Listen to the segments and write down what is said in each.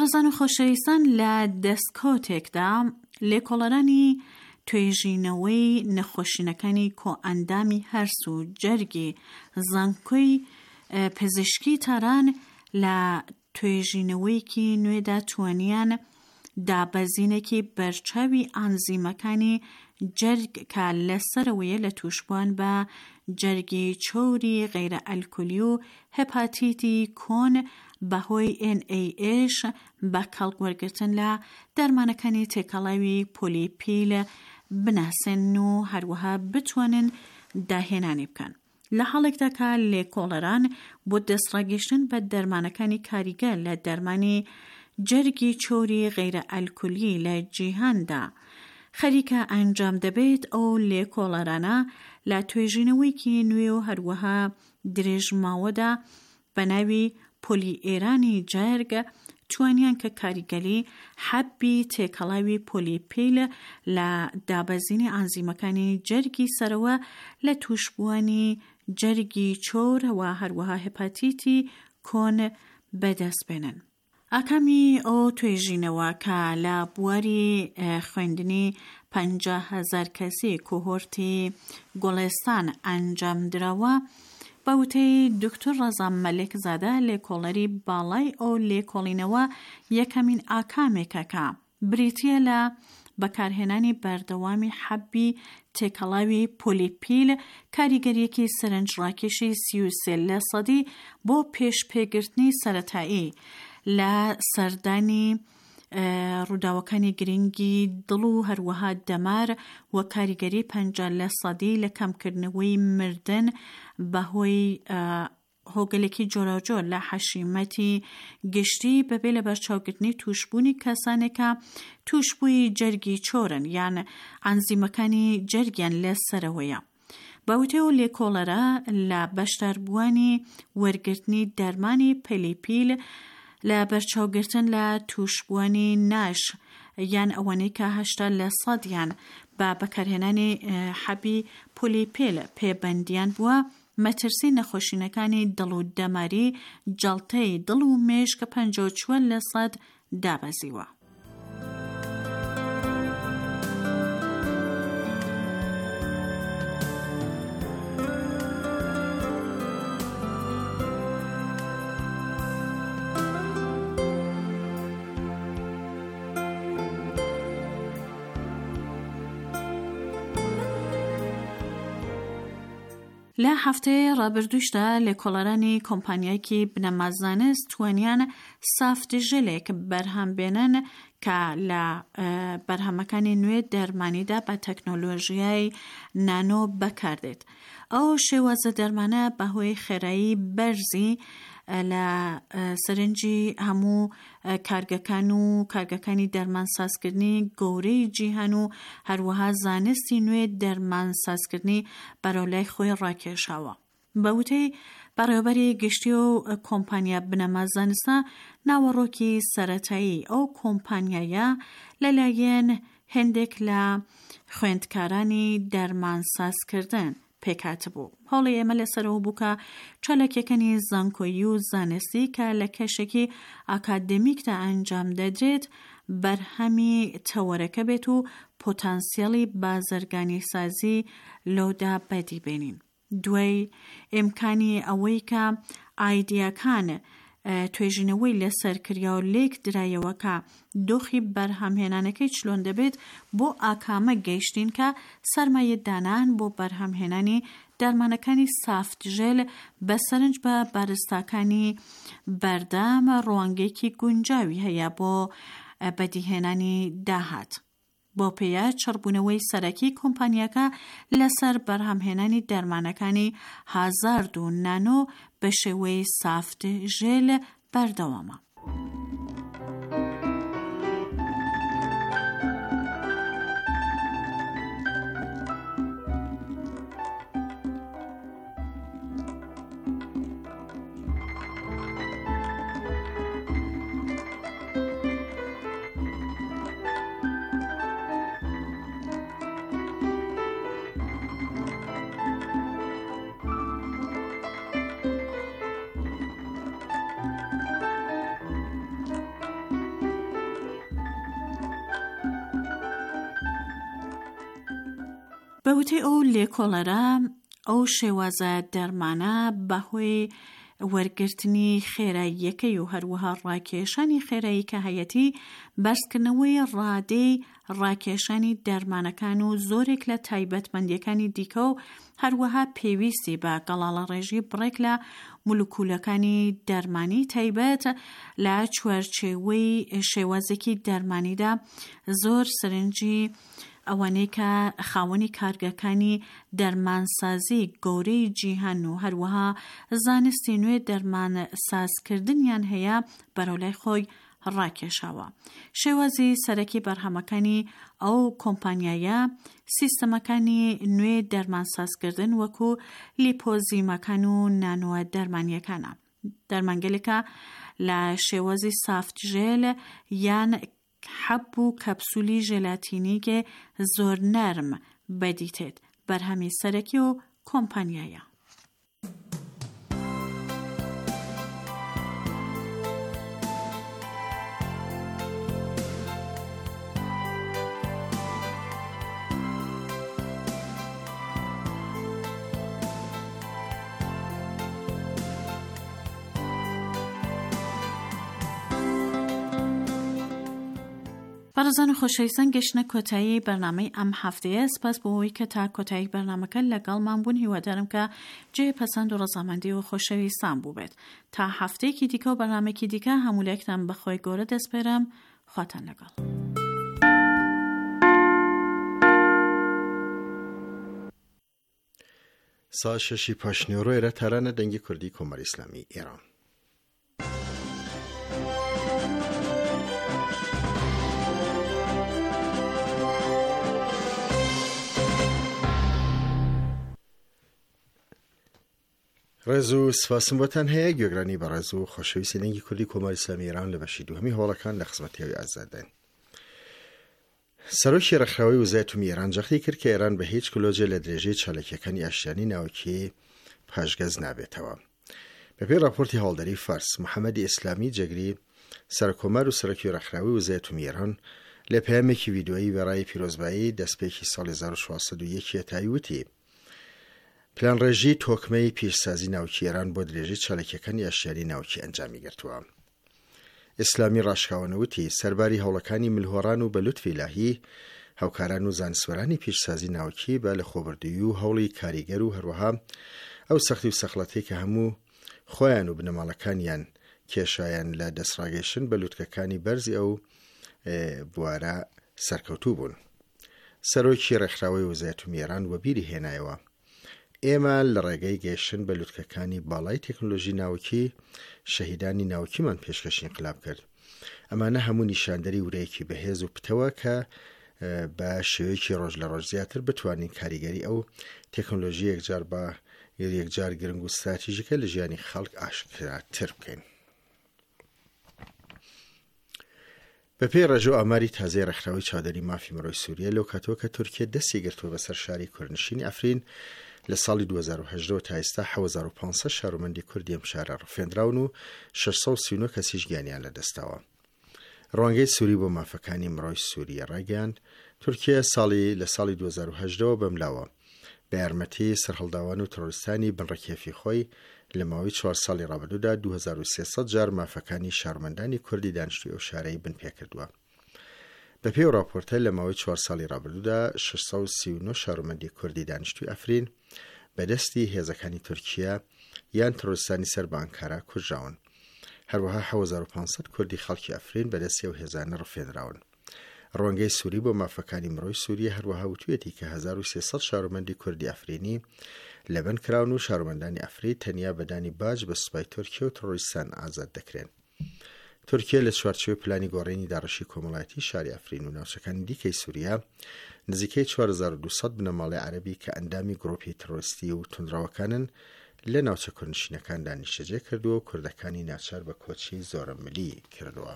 هاوڕێزان و خۆشەویستان لە دەستکەوتێکدا لێکۆڵەرانی توێژینەوەی نەخۆشینەکانی کۆئەندامی هەرس و جەرگی زانکۆی پزیشکی تاران لە توێژینەوەیکی نوێدا توانیان دابەزینێکی بەرچاوی ئەنزیمەکانی جەرگ کە لەسەرەوەیە لە تووشبوون بە جەرگی چۆری غەیرە ئەلکۆلی و هێپاتیتی کۆن بەهۆی NIH بە کەڵکوەرگرتن لە دەرمانەکانی تێکەڵاوی پۆلیپیل بناسێن و هەروەها بتوانن داهێنانی بکەن. لە حاڵێکدا کە لێکۆڵەران بۆ دەستڕاگەشتن بە دەرمانەکانی کاریگەر لە دەرمانی جەرگی چۆری غەیرە ئەلکۆلی لە جیهاندا خەریکە ئەنجام دەبێت، ئەو لێکۆڵەرانە لە توێژینەوەیکی نوێ و هەروەها درێژماوەدا بە ناوی پۆلیئێرانی جەرگ توانیان کە کاریگەری حەبی تێکەڵاوی پۆلیپیل لە دابەزینی ئەنزیمەکانی جەرگی سەرەوە لە تووشبوونی جەرگی چۆر و هەروەها هێپاتیتی کۆن بەدەست بێنن. ئاکامی ئەو توێژینەوە کە لە بواری خوێندنی 50,000 کەسی کۆهۆرتی گۆڵێستان ئەنجام دراوە، بەوتەی دکتۆر ڕەزا مەلێکزادە لێکۆڵەری باڵای ئەو لێکۆڵینەوە یەکەمین ئاکامێکە کە بریتیە لە بەکارهێنانی بەردەوامی حەبی تێکەڵاوی پۆلیپیل، کاریگەریەکی سەرنجڕاکێشی 33% بۆ پێشپێگرتنی سەرەتایی لە سەردانی ڕووداوەکانی گرنگی دڵ و هەروەها دەمار و کاریگەری 50% لە کەمکردنەوەی مردن بەهۆی هۆگەلێکی جۆراوجۆر لە حەشیمەتی گشتی بەبێ لە بەرچاوگرتنی تووشبوونی کەسانێکە تووشبووی جەرگی چۆرن یان ئەنزیمەکانی جەرگیان لەسەرەوەیە. بەوتەی و لێکۆڵەرە لە بەشداربووانی وەرگرتنی دەرمانی پۆلیپیل لە بەرچاوگرتن لە تووشبوونی ناش یان ئەوانەی کە 80% یان بە بەکارهێنانی حەبی پۆلیپیل پێبەندیان بووە، مەترسی نەخۆشینەکانی دڵ و دەماری جەڵتەی دڵ و مێش کە 54% دابەزیوە. لە هەفتەیە ڕابردووشدا لێکۆڵەرانی کۆمپانیایەکی بنەمازانست توانیان سافتژلێک بەرهەم بێنن کە لە بەرهەمەکانی نوێ دەرمانیدا بە تەکنۆلۆژیای نانۆ بەکاردێت. ئەو شێوازە دەرمانە بەهۆی خێرایی بەرزی لە سەرنجی هەموو کارگەکان و کارگەکانی دەرمانسازکردنی گەورەی جیهان و هەروەها زانستی نوێ دەرمانسازکردنی بەرەولای خۆی ڕاکێشاوە. بەوتەی بەڕێوەبەری گشتی و کۆمپانیا بنەمازانستە ناوەڕۆکی سەرەتایی ئەو کۆمپانیایە لەلایەن هێندێک لە خوێندکارانی دەرمانسازکردن پێکاتبوو. هەوڵی ئێمە لەسەرەوە بوو کە چالاکیەکانی زانکۆیی و زانستی کە لە کەشێکی ئاکادمیکدا ئەنجام دەدرێت بەرهەمی تەوەرەکە بێت و پۆتانسیەڵی بازرگانی سازی لەودا بەدی بێنین. دوای ئیمکانی ئەوەی کە ئایدیاکان توێژینەوەی لەسەر کریا و لێک درایەوە کە دۆخی بەرهەمهێنانەکەی چلۆن دەبێت، بۆ ئاکامە گەیشتین کە سەرمایە دانان بۆ بەرهەمهێنانی دەرمانەکانی سافتژێل بە سەرنج بە بارستاکانی بەردام ڕوانگەیەکی گونجاوی هەیە بۆ بەدیهێنانی داهات. بۆ پێیە چڕبوونەوەی سەرەکی کۆمپانیاکە لەسەر بەرهەمهێنانی دەرمانەکانی هازارد و نانۆ بە شێوەی سافتژێل بەردەوامە. بەوتەی ئەو لێکۆڵەرە ئەو شێوازە دەرمانە بەهۆی وەرگرتنی خێراییەکەی و هەروەها ڕاکێشانی خێرایی کە هەیەتی بەرزکردنەوەی ڕادەی ڕاکێشانی دەرمانەکان و زۆرێک لە تایبەتمەندیەکانی دیکە و هەروەها پێویستی بە گەڵاڵە ڕێژی بڕێک لە مولکولەکانی دەرمانی تایبەت لە چوارچێوەی شێوازێکی دەرمانیدا زۆر سەرنجی ئەوانەی کە خاوەنی کارگەکانی دەرمانسازی گەورەی جیهان و هەروەها زانستی نوێ دەرمان سازکردنیان هەیە بەرەولای خۆی ڕاکێشاوە. شێوازی سەرەکی بەرهەمەکانی ئەو کۆمپانیایە سیستەمەکانی نوێ دەرمانسازکردن وەکو لیپۆزیمەکان و نانۆ دەرمانیەکانە. دەرمانگەلێکە لە شێوازی سافت ژێل یان حەب و کەپسولی ژێلاتینیگە زۆر نەرم بەدیتێت بەرهەمی سەرەکی و کۆمپانیایە. بەڕێزان و خۆشەویستان گەشتنە کۆتایی بەرنامەی ئەم هەفتەیە. سپاس بۆ ئەوەی کە تا کۆتایی بەرنامەکە لەگەڵمان بوون. هیوادارم کە جێ پەسەند و ڕەزامەندی و خۆشەویستان بوو بێت. تا هەفتەیەکی دیکە و بەرنامێکی دیکە هەموو بەخۆی گەورە دەسپێرم. خواتان لەگەڵ. سا شەشی پاشنیۆڕۆیرە تارانە دەنگی کوردی کۆمەڵی ئیسلامی ئێران. ڕێز و سپاسم بۆتان هەیە گوێگرانی بەڕێز و خۆشەویستی دەنگی کوردی کۆمەڵی ئیسلامی ئێران لە بەشی دووهەمی هەوڵەکان لە خزمەتیەوەی ئازادەن. سەرۆکی ڕێکخراوەی وزای ئەتۆمی ئێران جەختی کرد کە ئێران بە هیچ کلۆجێ لە درێژەی چالاکیەکانی ئاشتیانی ناوکی پاشگەز نابێتەوە. بەپێی راپۆرتی هەوڵدەری فارس، محەممەدی ئیسلامی جەگری سەرکۆمەر و سەرۆکی ڕێکخراوەی وزای ئەتۆمی ئێران لە پەیامێکی ڤیدیۆیی بەڕای پیرۆزبایی دەستپێکی ساڵی 1401 تایی وتی پلان ڕێژی تۆکمەی پیشسازی ناوکی ئێران بۆ درێژەی چالاکیەکانی ئاشتیانی ناوکی ئەنجامی گرتووە. ئیسلامی ڕاشکاوەنەوتی سەرباری هەوڵەکانی ملهۆڕان و بە لوتفی ئیلاهی هاوکاران و زانسوەرانی پیشسازی ناوکی بە لە خۆبردووی و هەوڵی کاریگەر و هەروەها ئەو سەختی و سەخڵەتی کە هەموو خۆیان و بنەماڵەکانیان کێشایان لە دەستڕاگەیشتن بە لوتکەکانی بەرزی ئەو بوارە سەرکەوتوو بوون. سەرۆکی ڕێکخراوەی وزای ئەتۆمی ئێران وەبیری هێنایەوە ئێمە لە ڕێگەی گەیشتن بە لوتکەکانی باڵای تەکنۆلۆژی ناوکی شەهیدانی ناوکیمان پێشکەشی انقلاب کرد. ئەمانە هەموو نیشاندەری ورەیەکی بەهێز و پتەوە کە بە شێوەیەکی ڕۆژ لە ڕۆژ زیاتر بتوانین کاریگەری ئەو تەکنۆلۆژی یەکجار گرنگ و استراتیژیکە لە ژیانی خەڵک ئاشکراتر بکەین. بەپێی ڕێژە و ئاماری تازەی ڕێکخراوەی چاودەری مافی مرۆی سووریە لەو کاتەوە کە تورکیە دەستی گرتووە بەسەر شاری کوردنشینی ئەفرین لە ساڵی 2018 تا ئێستا 1500 شارۆمەندی کوردی ئەم شارە ڕفێنراون و 639 کەسیش گیانیان لەدەستاوە. ڕوانگەی سووری بۆ مافەکانی مرۆی سووریە ڕاگەیاند تورکیە لە ساڵی 2018 بەملاوە بە یارمەتی سەرهەڵداوان و تۆڕیستانی بنڕەکێفی خۆی لە ماوەی 4 ساڵی ڕابردوودا 2300 جار مافەکانی شارمەندانی کوردی دانیشتووی ئەو شارەی بنپێ کردووە. بەپێی ئەو راپۆرتە لە ماوەی 4 ساڵی ڕابردوودا 639 شارمەندی کوردی دانیشتووی ئەفرین بەدەستی هێزەکانی تورکیا یان تۆڕیستانی سەر بە ئەنکارا کوژراون. هەروەها 1500 کوردی خەڵکی ئەفرین بەدەستی ئەو هێزانە ڕفێنراون. ڕوانگەی سووری بۆ مافەکانی مرۆی سووریە هەروەها وتوێتی کە 1300 شارۆمەندی کوردی ئەفرینی لەبەن کراون و شارۆمەندانی ئەفری تەنیا بەدانی باج بە سوپای تورکیا و تۆڕیستان ئازاد دەکرێن. تورکیا لە چوارچێوەی پلانی گۆڕینی داڕەشی کۆمەڵایەتی شاری ئەفرین و ناوچەکانی دیکەی سووریا نزیکەی 4200 بنەماڵی عەرەبی کە ئەندامی گڕۆپی تۆڕیستی و توندڕەوەکانن لە ناوچە کوردنشینەکاندا نیشتەجێ کردووە و کوردەکانی ناچار بە کۆچی زۆرە ملی کردووە.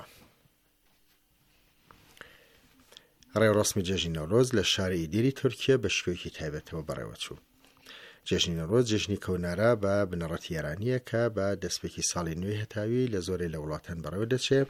ڕێوەڕەسمی جێژنی نەورۆز لە شاری ئیدیری تورکیا بە شێوەیەکی تایبەتەوە بەڕێوەچوو. جێژنی نەورۆز جێژنی کەونارە بە بنەڕەتی ئێرانیە کە بە دەستپێکی ساڵی نوێی هەتاوی لە زۆرێک لە وڵاتان بەڕێوە دەچێت.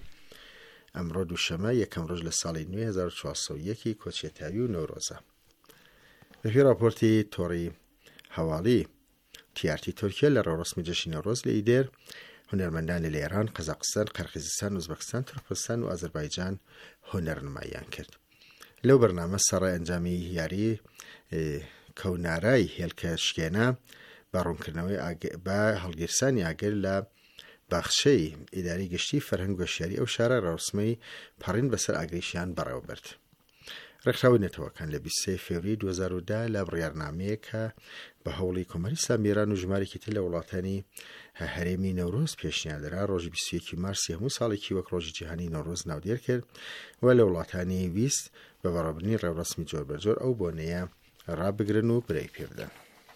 ئەمڕۆ دووشەمە یەکەم ڕۆژ لە ساڵی 1401 کۆچیەتاوی و نەورۆزە. بەپێی راپۆرتی تۆڕی هەواڵی تیارتی تورکیا لە ڕۆڕسمی جەشنی نەورۆز لە ئیدێر هونەرمەندان لە ئێران، قەزاقستان، قەرقیزستان، ئوزبەکستان، تورکمەنستان و ئازەربایجان هونەرنماییان کرد. لەو بەرنامە سەڕای ئەنجامی یاری کەونارای هێلکەشکێنە بە ڕوونکردنەوەی بە هەڵگیرسانی ئاگر لە باخچەی ئیداری گشتی فەرهەنگ و گەشتیاری ئەو شارە ڕۆڕسمەی پەڕین بەسەر ئاگریشیان بەڕێوە برد. ڕێکخراوی نەتەوەکان لە 23 فێڤری 2010 لە بڕیارنامەیە کە بە هەوڵی کۆمەری ئیسلامی ئێران و ژمارێکی تر لە وڵاتانی هەرێمی نەورۆز پێشنیاندرا ڕۆژی 21 مارسی هەموو ساڵێکی وەک ڕۆژی جیهانی نەورۆز ناودێر کرد و لە وڵاتانی 20 بە بەڕێوەبردننی ڕێوڕسمی جۆربەجۆر ئەو بۆنەیە ڕابگرن و برەی پێبدەن.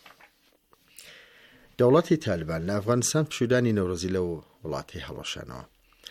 دەوڵەتی تالیبان لە ئەفغانستان پشودانی نەورۆزی لەو وڵاتی هەڵەشانەوە.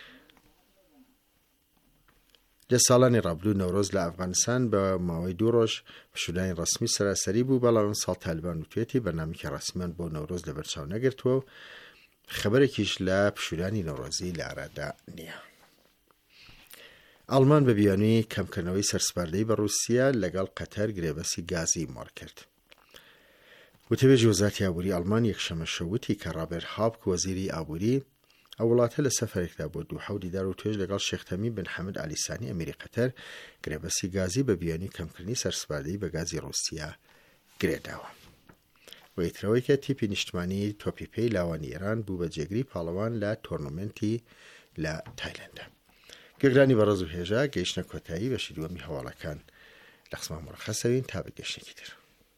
لە ساڵانی ڕابردوو نەورۆز لە ئەفغانستان بە ماوەی 2 ڕۆژ پشودانی ڕسمی سەراسەری بوو، بەڵام ساڵ تالیبان وتوێتی بەرنامێکی ڕسمیان بۆ نەورۆز لە بەرچاو نەگرتووە و خەبەرێکیش لە پشودانی نەورۆزی لارەدا نییە. ئەڵمان بە بیانووی کەمکردنەوەی سەرسپاردەی بە رووسیا لەگەڵ قەتەر گرێبەسی گازی مۆر کرد. وتەبێژی وەزارەتی ئابووری ئەڵمان یەکشەمە شەوتی کە ڕابێرت هاوک وەزیری ئابووری ئەو وڵاتە لە سەفەرێکدا بۆ دووحە دیدار و توێژ لەگەڵ شێخ تەمیم بن حەمد ئالیسانی ئەمیری قەتەر گرێبەسی گازی بە بیانی کەمکردنی سەرسپاردەی بە گازی رووسیا گرێداوە. وەیترەوەی کە تیپی نیشتمانی تۆپی پێی لاوانی ئێران بوو بە جێگری پاڵەوان لە تۆرنمنتی لە تایلەندە. گەگرانی بەڕێز و هێژا گەیشتنە کۆتایی بەشی دووەمی هەواڵەکان لە قسمان مڕخەسەوین تا بە گەشتێکی تر.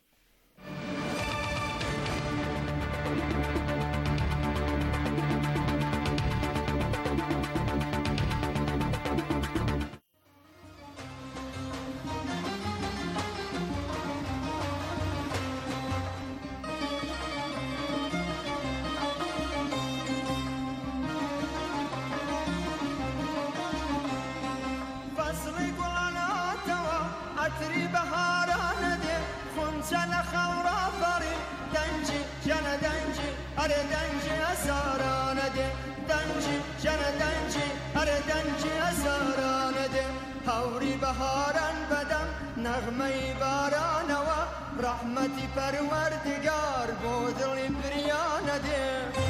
هەوری بەهاران بەدەم نەغمەی بارانەوە ڕەحمەتی پەروەردگار بۆ دڵی بریانە دێ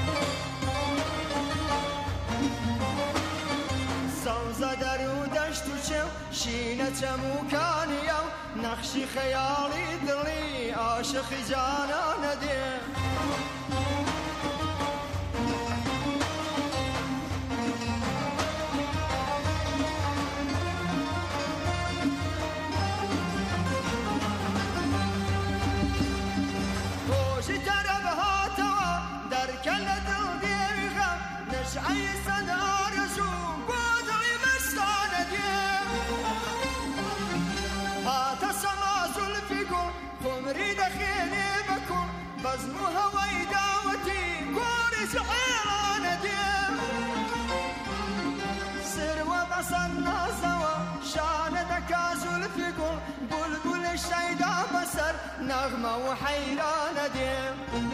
سەوزە دەر و دەشت و چێو شینە چەموکانیە و نەخشی خەیاڵی دڵی عاشقی جانانە دێ بزم هوای داوتی گوری سحیرانه دیم سر و بسر نازوا شانه دکازل فیگل بلبل شیدا بسر نغمه و حیرانه دیم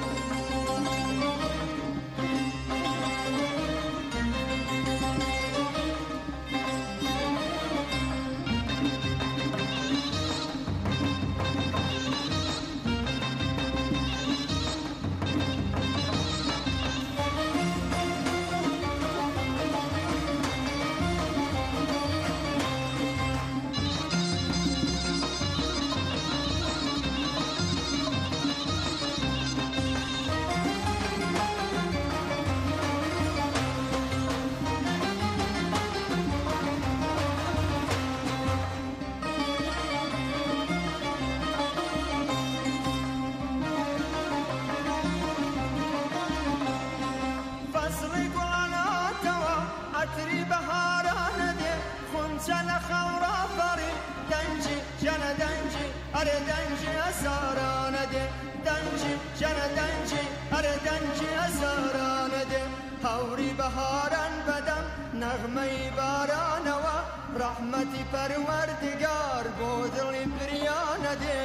هەوری بەهاران بەدەم نەغمەی بارانەوە ڕەحمەتی پەروەردگار بۆ دڵی بریانە دێ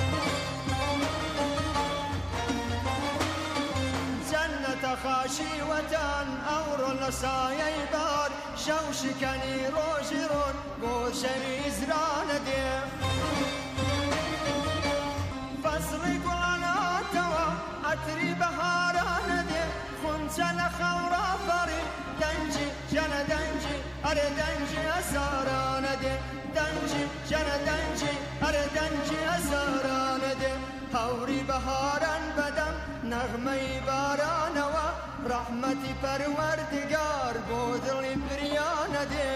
جەننەتە خاشی وەتان ئەوڕۆ لە سایەی بار شەو شکەنی ڕۆژی ڕۆن بۆ شەوی ئیزرانە دێ عشقی گلاناتەوە عەتری بەهارانە دێ خونچە لە خەورا بەڕی دەنجی ژەنە دەنجی ئەرێ دەنجی هەزارانە دێ دەنجی ژەنە دەنجی ئەرێ دەنجی هەزارانە دێ هەوری بەهاران بەدەم نەغمەی بارانەوە ڕەحمەتی پەروەردگار بۆ دڵی بریانە دێ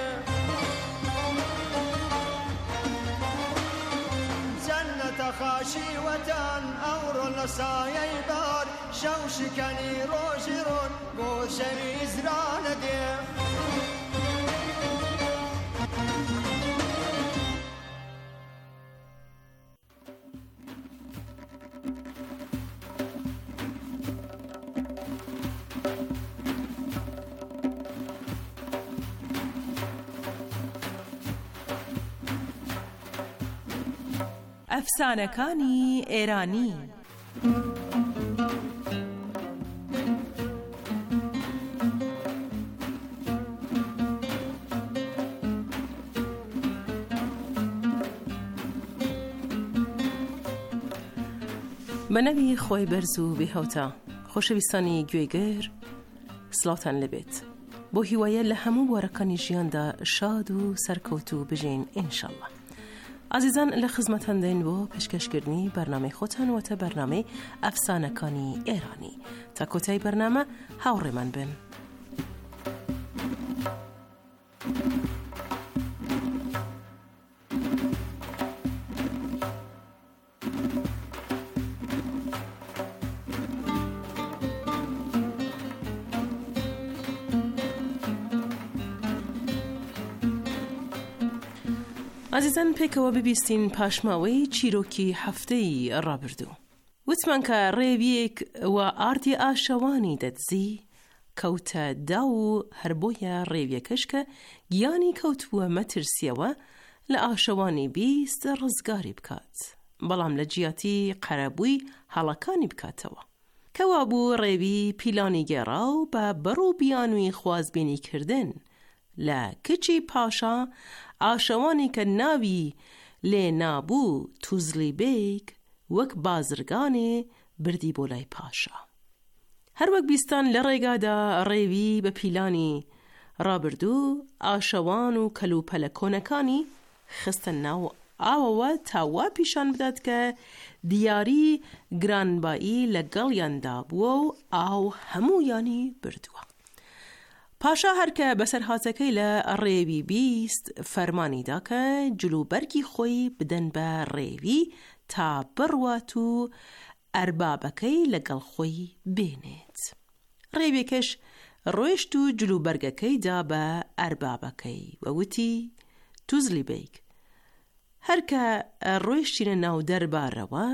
جەنەتە خاشی وەتان ئەوڕۆ لە سایەی بار شەو شکەنی ڕۆژی ڕۆن بۆ شەوی ئیزرانە دێ ئەفسانەکانی ئێرانی بەنەوی خۆی بەرز و بێهەوتە خۆشەویستانی گوێگر سڵاوتان لەبێت بۆ هیوایە لە هەموو وەرەکانی ژیاندا شاد و سەرکەوت و بژین ئینشەڵڵا. عزیزان لە خزمەتان دێن بۆ پێشکەشکردنی بەرنامەی خۆتان وەتە بەرنامەی ئەفسانەکانی ئێرانی. تا کۆتایی بەرنامە هاوڕێمان بن. عزیزان پێکەوە ببیستین پاشماوەی چیرۆکی هەفتەی ڕابردوو. وتمان کە ڕێویەک و ئاردی ئاشەوانی دەدزی کەوتە دا و هەر بۆیە ڕێویەکەش کە گیانی کەوتووە مەترسیەوە لە ئاشەوانی بیست ڕزگاری بکات، بەڵام لە جیاتی قەرەبووی هەڵەکانی بکاتەوە. کەوا بوو ڕێوی پیلانی گێڕا و بە بەڕوو بیانووی خوازبینی کردن لە کچی پاشا ئاشەوانی کە ناوی لێ نابوو توزلی بیک وەک بازرگانێ بردی بۆ لای پاشا. هەر وەک بیستان لە ڕێگادا ڕێوی بە پیلانی ڕابردوو ئاشەوان و کەلوپەلە کۆنەکانی خستە ناو ئاوەوە تاوا پیشان بدات کە دیاری گرانبایی لەگەڵیاندا بووە و ئاو هەموویانی بردووە. پاشا هەرکە بەسەرهاتەکەی لە ڕێوی بیست فەرمانیدا کە جلوبەرگی خۆی بدەن بە ڕێوی تا بڕوات و ئەربابەکەی لەگەڵ خۆی بێنێت. ڕێوێکەش ڕۆیشت و جلوبەرگەکەی دا بە ئەربابەکەی وەوتی توزلی بیک هەرکە ڕۆیشتینە ناو دەربارەوە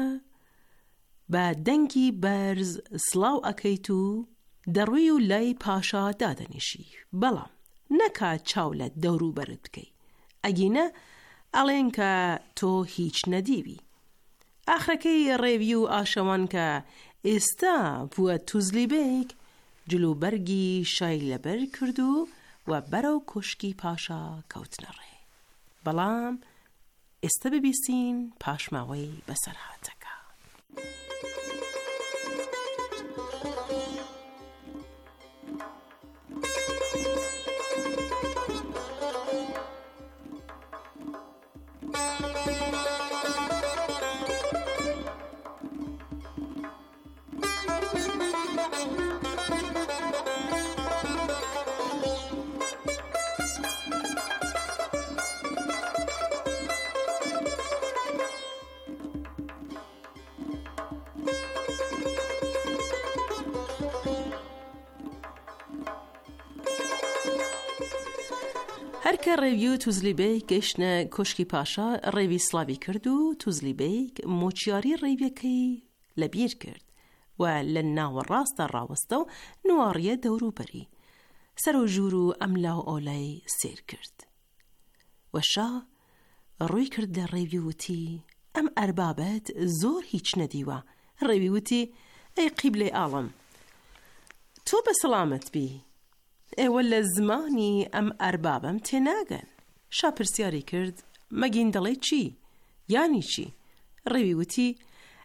بە دەنگی بەرز سڵاو ئەکەیت و دەڕووی و لای پاشا دادەنیشی، بەڵام نەکا چاو لە دەوروبەرت بکەی، ئەگینە ئەڵێن کە تۆ هیچ نەدیوی. ئاخرەکەی ڕێوی و ئاشەوان کە ئێستا بووە توزلی بیک جلوبەرگی شای لەبەر کرد و بەرەو کوشکی پاشا کەوتنە ڕێ. بەڵام ئێستا ببیستین پاشماوەی بەسەرهاتەکە. هەرکە ڕێوی و توزلی بیک گەیشتنە کۆشکی پاشا ڕێوی سڵاوی کرد و توزلی بیک مۆچیاری ڕێویەکەی لەبیر کرد و لە ناوە ڕاستە ڕاوەستە و نواڕیە دەوروبەری سەر و ژوور و ئەملا و ئۆلای سیر کرد. وەشا ڕووی کرد لە ڕێوی وتی ئەم ئەربابەت زۆر هیچ نەدیوە. ڕێوی وتی ئەی قیبلەی ئاڵم تۆ بە سەلامەت بی، ئێوە لە زمانی ئەم ئەربابەم تێناگەن. شا پرسیاری کرد مەگین دەڵێ چی؟ یانی چی؟ ڕێوی وتی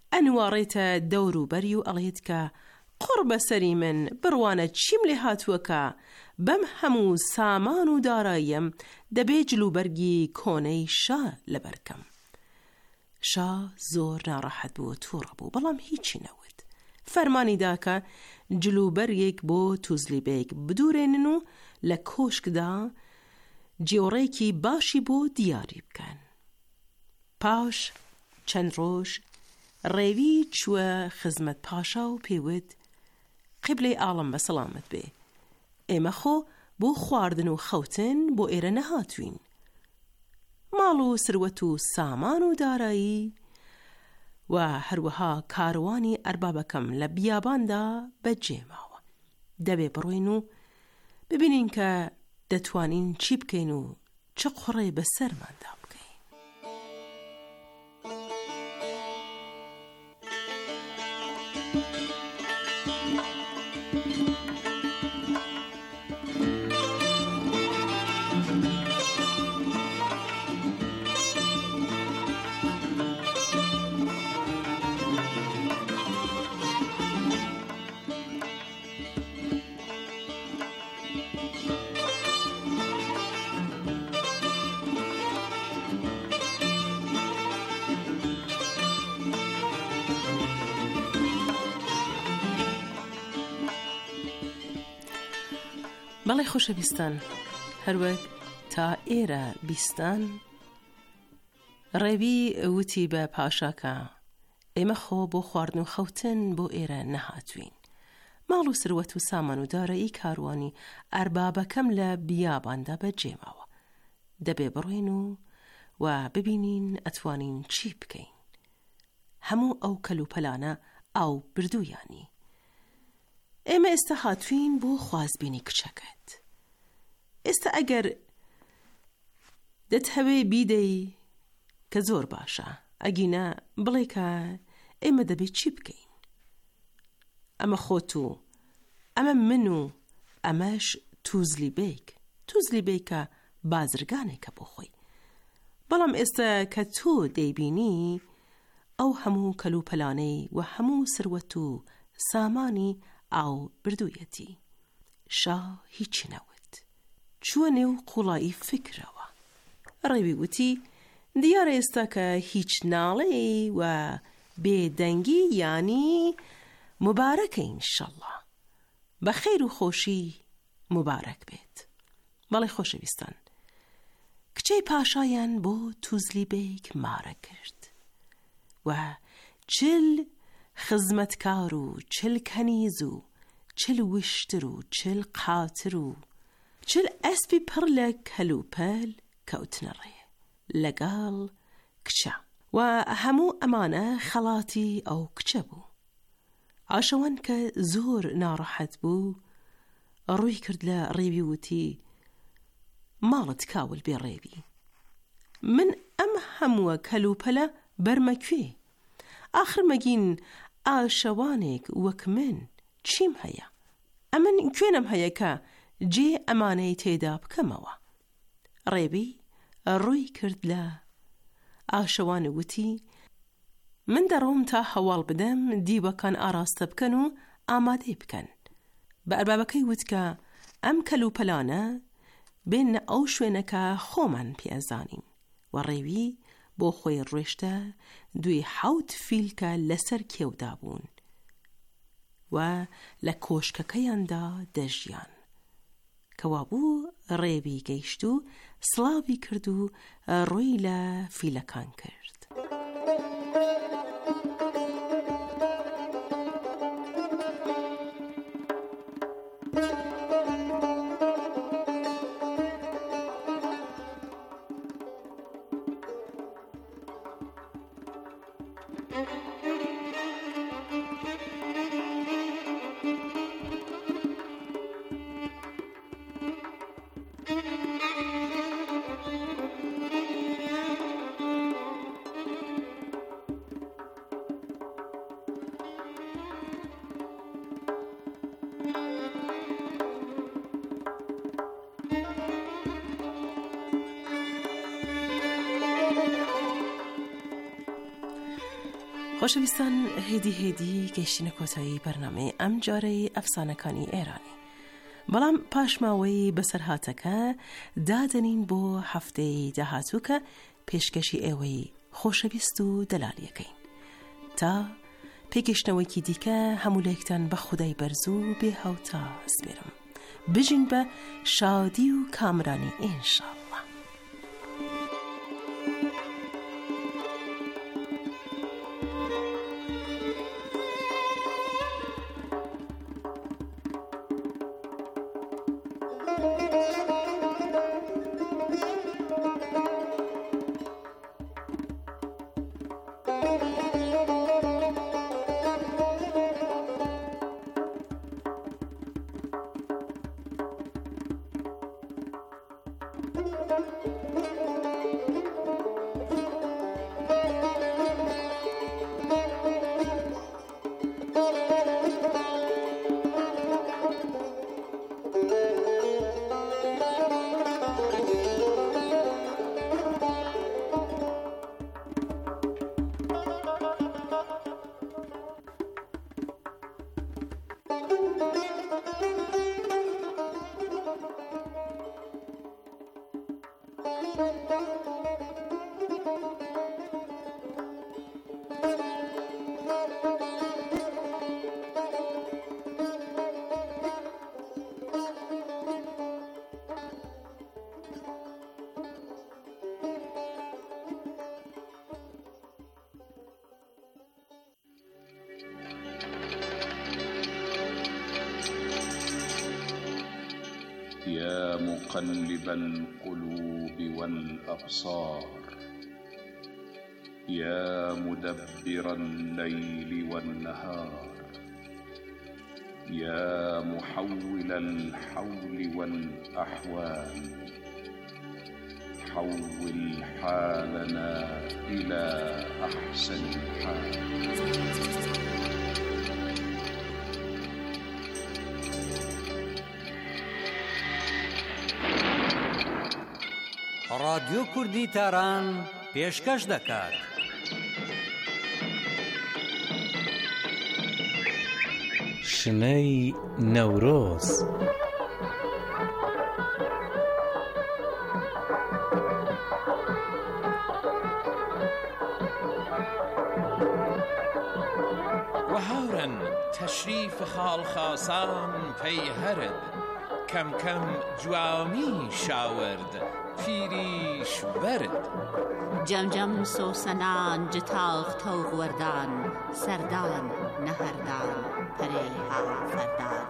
ئەنوارێتە دەور و بەری و ئەڵێت کە قڕبە سەری من بڕوانە چیم لێ هاتووەکە بەم هەموو سامان و داراییم دەبێ جلوبەرگی کۆنەی شا لەبەرکەم. شا زۆر ناڕەحەت بوو و تووڕە بوو، بەڵام هیچی نەوت. فەرمانی دا کە جلوبەرگێک بۆ توزلیبێک بدورێنن و لە کۆشکدا جێوڕێکی باشی بۆ دیاری بکەن. پاش چەند ڕۆژ ڕێوی چووە خزمەت پاشا و پێوت: قیبلەی ئاڵم بە سەلامەت بێ، ئێمە خۆ بۆ خواردن و خەوتن بۆ ئێرە نەهاتوین. ماڵ و سروەت و سامان و دارایی و هەروەها کاروانی ئەربابەکەم لە بیاباندا بەجێماوە. دەبێ بڕۆین و ببینین کە دەتوانین چی بکەین و چه قڕێ بەسەرماندا بکەین. بەڵێ خۆشەویستان، هەروەک تا ئێرە بیستان ڕێوی وتی بە پاشاکە: ئێمە خۆ بۆ خواردن و خەوتن بۆ ئێرە نەهاتوین. ماڵ و سروەت و سامان و دارایی کاروانی ئەربابەکەم لە بیاباندا بەجێماوە. دەبێ بڕۆین و ببینین ئەتوانین چی بکەین. هەموو ئەو کەلوپەلانە ئاو بردوویانی. ئێمە ئێستا هاتوین بۆ خوازبینی کچەکەت. ئێستا ئەگەر دەتهەوێ بیدەی کە زۆر باشە، ئەگینە بڵێ کە ئێمە دەبێت چی بکەین. ئەمە خۆت و ئەمە من و ئەمەش توزلی بیکە بازرگانێکە بۆ خۆی. بەڵام ئێستا کە تۆ دەیبینی ئەو هەموو کەلوپەلانەی و هەموو سروەت و سامانی ئاو بردوویەتی. شا هیچی نەوت، چووە نێو قوڵایی فکرەوە. ڕێوی وتی: دیارە ئێستا کە هیچ ناڵێ و بێدەنگی یانی مبارەکە ئینشەڵڵا، بە خەیر و خۆشی مبارەک بێت. بەڵێ خۆشەویستان، کچەی پاشایان بۆ توزلی بیک مارە کرد و 40 خزمەتکار و 40 کەنیز و 40 وشتر و 40 قاتر و 40 ئەسپی پڕ لە کەلوپەل کەوتنە ڕێ لەگەڵ کچە، و هەموو ئەمانە خەڵاتی ئەو کچە بوو. ئاشەوان کە زۆر ناڕەحەت بوو ڕووی کرد لە ڕێوی وتی: ماڵت کاول بێ ڕێوی، من ئەم هەمووە کەلوپەلە بەرمەکوێ؟ ئاخر مەگین ئاشەوانێک وەک من چیم هەیە؟ ئەمن کوێنم هەیە کە جێ ئەمانەی تێدا بکەمەوە؟ ڕێوی ڕووی کرد لە ئاشەوان وتی: من دەڕۆم تا هەواڵ بدەم دیوەکان ئاراستە بکەن و ئامادەی بکەن. بە ئەربابەکەی وت کە ئەم کەلوپەلانە بێنە ئەو شوێنەکە خۆمان پێزانین. و ڕێوی بۆ خۆی ڕێشتە دوی 7 فیلکە لەسەر کێودا بوون و لە کۆشکەکەیاندا دەژیان. کەوا بوو ڕێوی گەیشت و سڵاوی کرد و ڕووی لە فیلەکان کرد. خۆشەویستان هێدی گەیشتنە کۆتایی بەرنامەی ئەم جارەی ئەفسانەکانی ئێرانی. بەڵام پاشماوەی بەسەرهاتەکە دادەنین بۆ هەفتەی داهاتوو کە پێشکەشی ئێوەی خۆشەویست و دەلالیەکەین. تا پێگەشتنەوەیکی دیکە هەموو لایەکتان بە خودای بەرز و بێ هاوتا ئەسپێرم. بژین بە شادی و کامرانی ئینشاءالله. يا مقلب القلوب والأبصار، يا مدبر الليل والنهار، يا محول الحول والأحوال، حول حالنا إلى أحسن حال. رادیۆ کوردی تاران پێشکەش دەکات. شنەی نەورۆز. وهاورن تشریف خاڵخاسان پەی هەرد، کەم کەم جوامی شاورد پیریش برد. جەمجەم سۆسەنان جتاغ تەوغ وەردان، سەردان نەهەردان پەرێ هافەردان.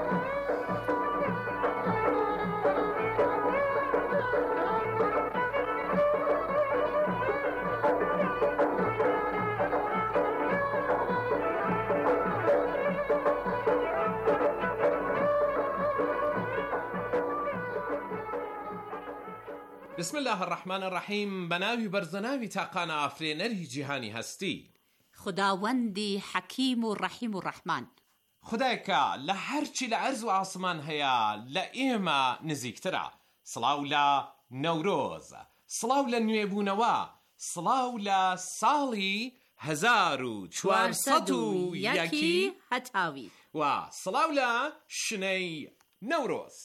بسم الله الرحمن الرحیم. بەناوی بەرزەناوی تاقانە ئافرێنەری جیهانی هەستی، خداوەندی حەکیم و ڕەحیم و ڕەحمان. خدایکە لە هەرچی لە ئەرز و ئاسمان هەیە لە ئێمە نزیکترە. سڵاو لە نەورۆز، سڵاو لە نوێبوونەوە، سڵاو لە ساڵی 1401 هەتاوی، و سڵاو لە شنەی نەورۆز.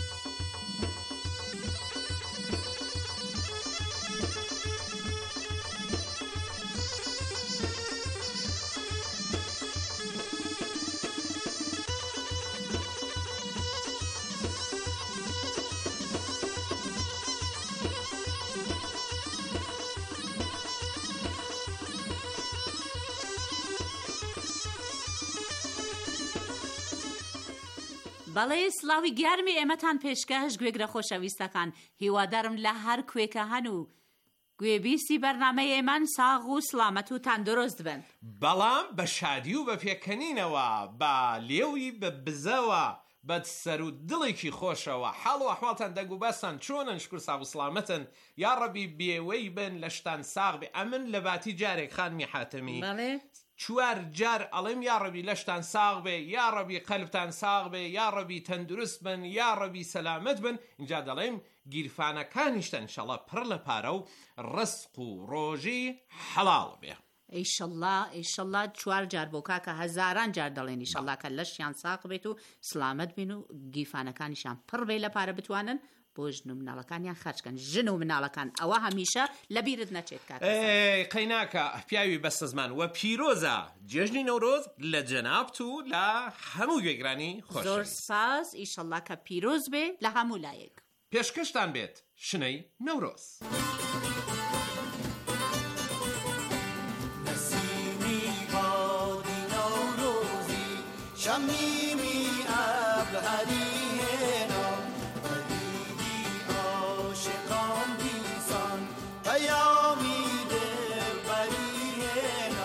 بەڵێ سڵاوی گیارمی ئێمەتان پێشکەش گوێگرە خۆشەویستەکان. هیوادارم لە هەر کوێکە هەن و گوێبیستی بەرنامەی ئێمان ساغ و سڵامەت و تەندروست بن. بەڵام بە شادی و بە پێکەنینەوە، بە لێوی بە بزەوە، بە سەر و دڵێکی خۆشەوە حاڵ و ئەحواڵتان دەنگ و بەستان چۆنن، شکر ساغ و سڵامەتن، یا ڕەبی بێوەی بن لە شتان ساغ بێ. ئەمن لە باتی جارێک خانمی حاتمی چوار جار ئەڵێم یا ڕەبی لەشتان ساغ بێ، یا ڕەبی قەلبتان ساغ بێ، یا ڕەبی تەندروست بن، یا ڕەبی سەلامەت بن. اینجا دەڵێم گیرفانەکانیشتە ئینشەڵڵا پڕ لە پارە و ڕزق و ڕۆژی حەڵاڵ بێ. ئیشەڵڵا 4 جار بۆ کاکە هەزاران جار دەڵێن ئیشەڵڵا کە لەشیان ساق بێت و سلامت بین و گیفانەکانیشان پڕ بێ لە پارە بتوانن بۆ ژن و مناڵەکانیان خەرجکەن. ژن و مناڵەکان ئەوە هەمیشە لە بیرت نەچێت کاکە قەیناکە پیاوی بەستە زمان و پیرۆزە جێژنی نەورۆز لە جەنابت و لە هەموو گوێگرانی خۆش. زۆر ساز ئیشەڵڵا کە پیرۆز بێ لە هەموو لایەک. پێشکەشتان بێت شنەی نەورۆز. شميمي أبهرينا وديدي عاشقان ديسان بيامي دلبرينا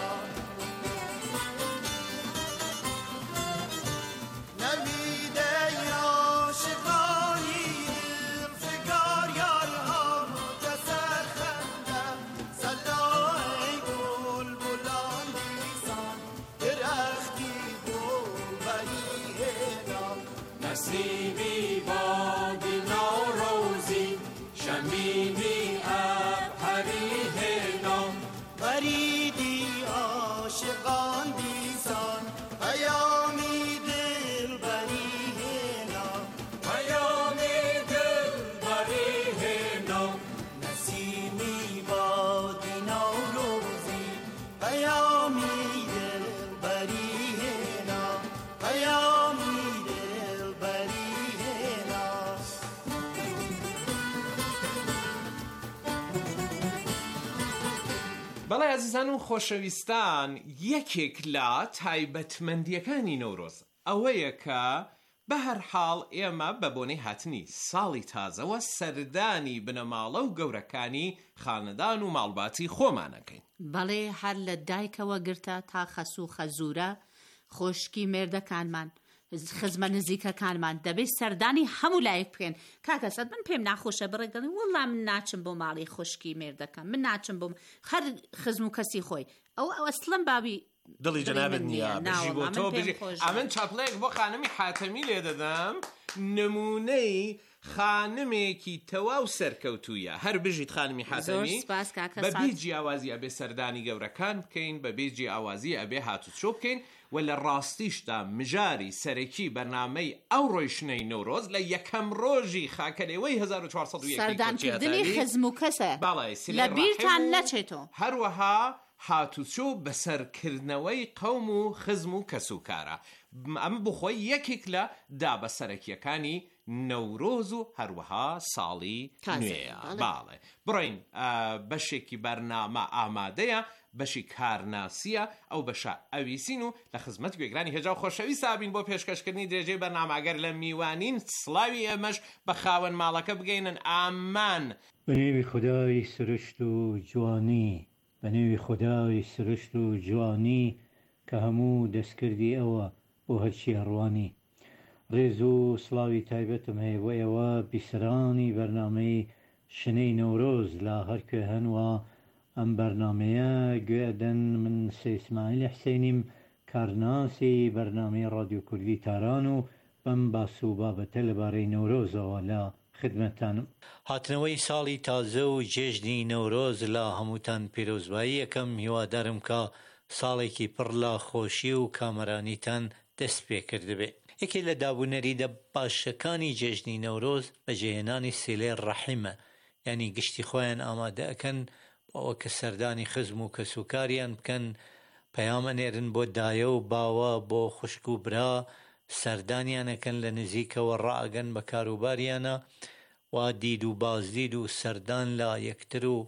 نبيدي عاشقاني دلفقار يارها متسخنة سلاحي بلبلان ديسان درختي نسیمی بادی نوروزی شمیمی ابهری هنام بریدی عاشقان دیسان پیامی دل بری هنام پیامی دل بری هنام نسیمی بادی نوروزی پیامی دل بری هنام پیامی بەڵێ عزیزان و خۆشەویستان یەکێک لە تایبەتمەندیەکانی نەورۆز ئەوەیە کە بە هەر حاڵ ئێمە بە بۆنەی هاتنی ساڵی تازەوە سەردانی بنەماڵە و گەورەکانی خانەدان و ماڵباتی خۆمانەکەین. بەڵێ هەر لە دایکەوە گرتە تا خەس و خەزورە خۆشکی مێردەکانمان خزمە نزیکەکانمان دەبێت سەردانی هەموو لایەک بکەین. کاکە سەد من پێم ناخۆشە بڕێگەڵی وەڵا من ناچم بۆ ماڵی خوشکی مێردەکەم من ناچم بۆ هەر خزم و کەسی خۆی ئەو ئەسڵم بابی دڵی جەنابەت نییە بژی بۆ تۆ بژی ئەمن چاپلەیەک بۆ خانمی حاتەمی لێ دەدەم نمونەی خانمێکی تەواو سەرکەوتوویە هەر بژیت خانمی حاتەمی بە بیجی ئاوازی ئەبێ سەردانی گەورەکان بکەین بە بیجی ئاوازی ئەبێ هاتوچۆ بکەین و لە ڕاستیشدا مژاری سەرەکی بەرنامەی ئەو ڕۆیشتنەی نەورۆز لە یەکەم ڕۆژی خاکەلێوەی 1401 سەردانکردنی خزم و کەسە لە بیرتان نەچێتەوە. هەروەها هاتوچۆ بەسەرکردنەوەی قەوم و خزم و کەسوکارە ئەمە بخۆی یەکێک لە دابەسەرەکیەکانی نەورۆز و هەروەها ساڵی نوێیە. باڵێ بڕین بەشێکی بەرنامە ئامادەیە بەشی کارناسیە ئەو بەشە ئەویسین و لە خزمەت گوێگرانی هێجا و خۆشەویست سابین بۆ پێشکەشکردنی درێژەی بەرنامەگەر لە میوانین سڵاوی ئێمەش بە خاوەن ماڵەکە بگەینن ئامان. بەنێوی خودای سرشت و جوانی بەنێوی خودای سرشت و جوانی کە هەموو دەستکردی ئەوە بۆ هەرچی هەڕوانی ڕێز و سڵاوی تایبەتم هەیە بۆ ئێوە بیسەرانی بەرنامەی شنەی نەورۆز لە هەرکوێ هەنوە ئەم بەرنامەیە گوێدەن من سەیسماعیل حسێنیم کارناسی بەرنامەی ڕادیۆ کوردی تاران و بەم باس و بابەتە لەبارەی نەورۆزەوە لە خدمەتتانم. هاتنەوەی ساڵی تازە و جێژنی نەورۆز لە هەمووتان پیرۆزبایی یەکەم هیوادارم کە ساڵێکی پڕ لە خۆشی و کامەرانیتان دەست پێ کردبێ. یەکێک لە دابوونەری باشەکانی جێژنی نەورۆز بەجێهێنانی سیلەی ڕەحیمە یعنی گشتی خۆیان ئامادە ئەکەن ئەوە کە سەردانی خزم و کەسوکاریان بکەن پەیامەنێرن بۆ دایە و باوە بۆ خوشک و برا سەردانیانەکەن لە نزیکەوە ڕائگەن بە کاروباریانە و دید و بازدید و سەردان لە یەکتر و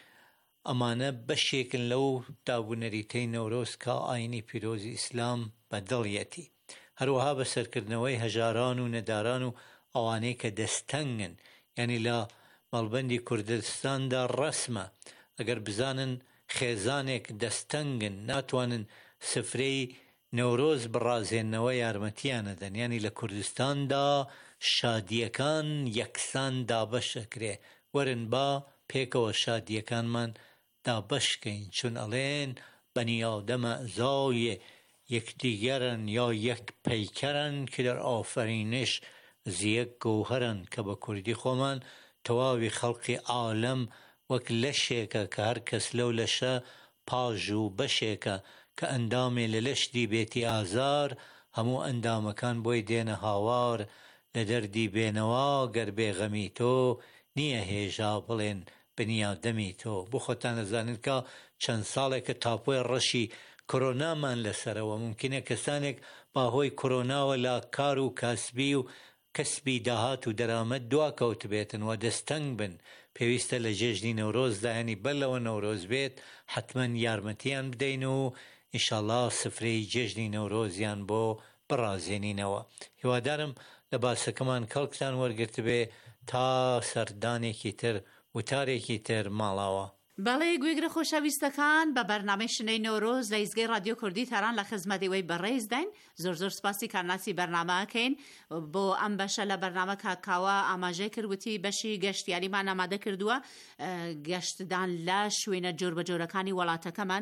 ئەمانە بەشێکن لەو دابوونەریتەی نەورۆز کە ئاینی پیرۆزی ئیسلام بەدڵیەتی هەروەها بە سەرکردنەوەی هەژاران و نەداران و ئەوانەی کە دەستەنگن یعنی لە مەڵبەندی کوردستاندا ڕەسمە ئەگەر بزانن خێزانێک دەستەنگن ناتوانن سفرەی نەورۆز بڕازێنەوە یارمەتیانەدەن یعنی لە کوردستاندا شادیەکان یەکسان دابەشەکرێ وەرن با پێکەوە شادیەکانمان دابەشکەین چون ئەڵێن بەنی ئادەمە ئەزای یەکدیگەرن یا یەک پەیکەرن کە در ئافرینش زیەک گەوهەرن کە بە کوردی خۆمان تەواوی خەڵقی عالەم وەک لەشێکە کە هەر کەس لەو لەشە پاژ و بەشێکە کە ئەندامێ لە لەشتی بێتی ئازار هەموو ئەندامەکان بۆی دێنە هاوار لە دەردی بێنەوە گەر بێغەمی تۆ نییە هێژا بڵێن بنیادەمی تۆ. بۆ خۆتان دەزانن کە چەند ساڵێکە تاپۆی ڕەشی کۆرۆنامان لەسەرەوە ممکنە کەسانێک باهۆی کۆرۆناوە لە کار و کاسبی و کەسبی داهات و دەرامەت دواکەوت بێتن و دەستەنگ بن. پێویستە لە جێژنی نەورۆزدا ینی بەلەوە نەورۆز بێت حتمما یارمەتیان بدەین و ئینشاڵڵا سفرەی جێژنی نەورۆزیان بۆ بڕازێنینەوە. هیوادارم لە باسەکەمان کەڵکتان وەرگرت بێ تا سەردانێکی تر وتارێکی تر ماڵاوە. بەڵێ گوێگرە خۆشەویستەکان بە بەرنامەی شنەی نۆرۆز لە ئیزگەی رادیۆ کوردی تەران لە خزمەتیەوەی بەڕێز دەین. زۆر سپاسی کارناسی بەرنامەکەین بۆ ئەم بەشە لە بەرنامە کاکاوە ئاماژەی کردوتی بەشی گەشتیاریمان ئامادە کردووە گەشتدان لە شوێنە جۆربەجۆرەکانی وڵاتەکەمان.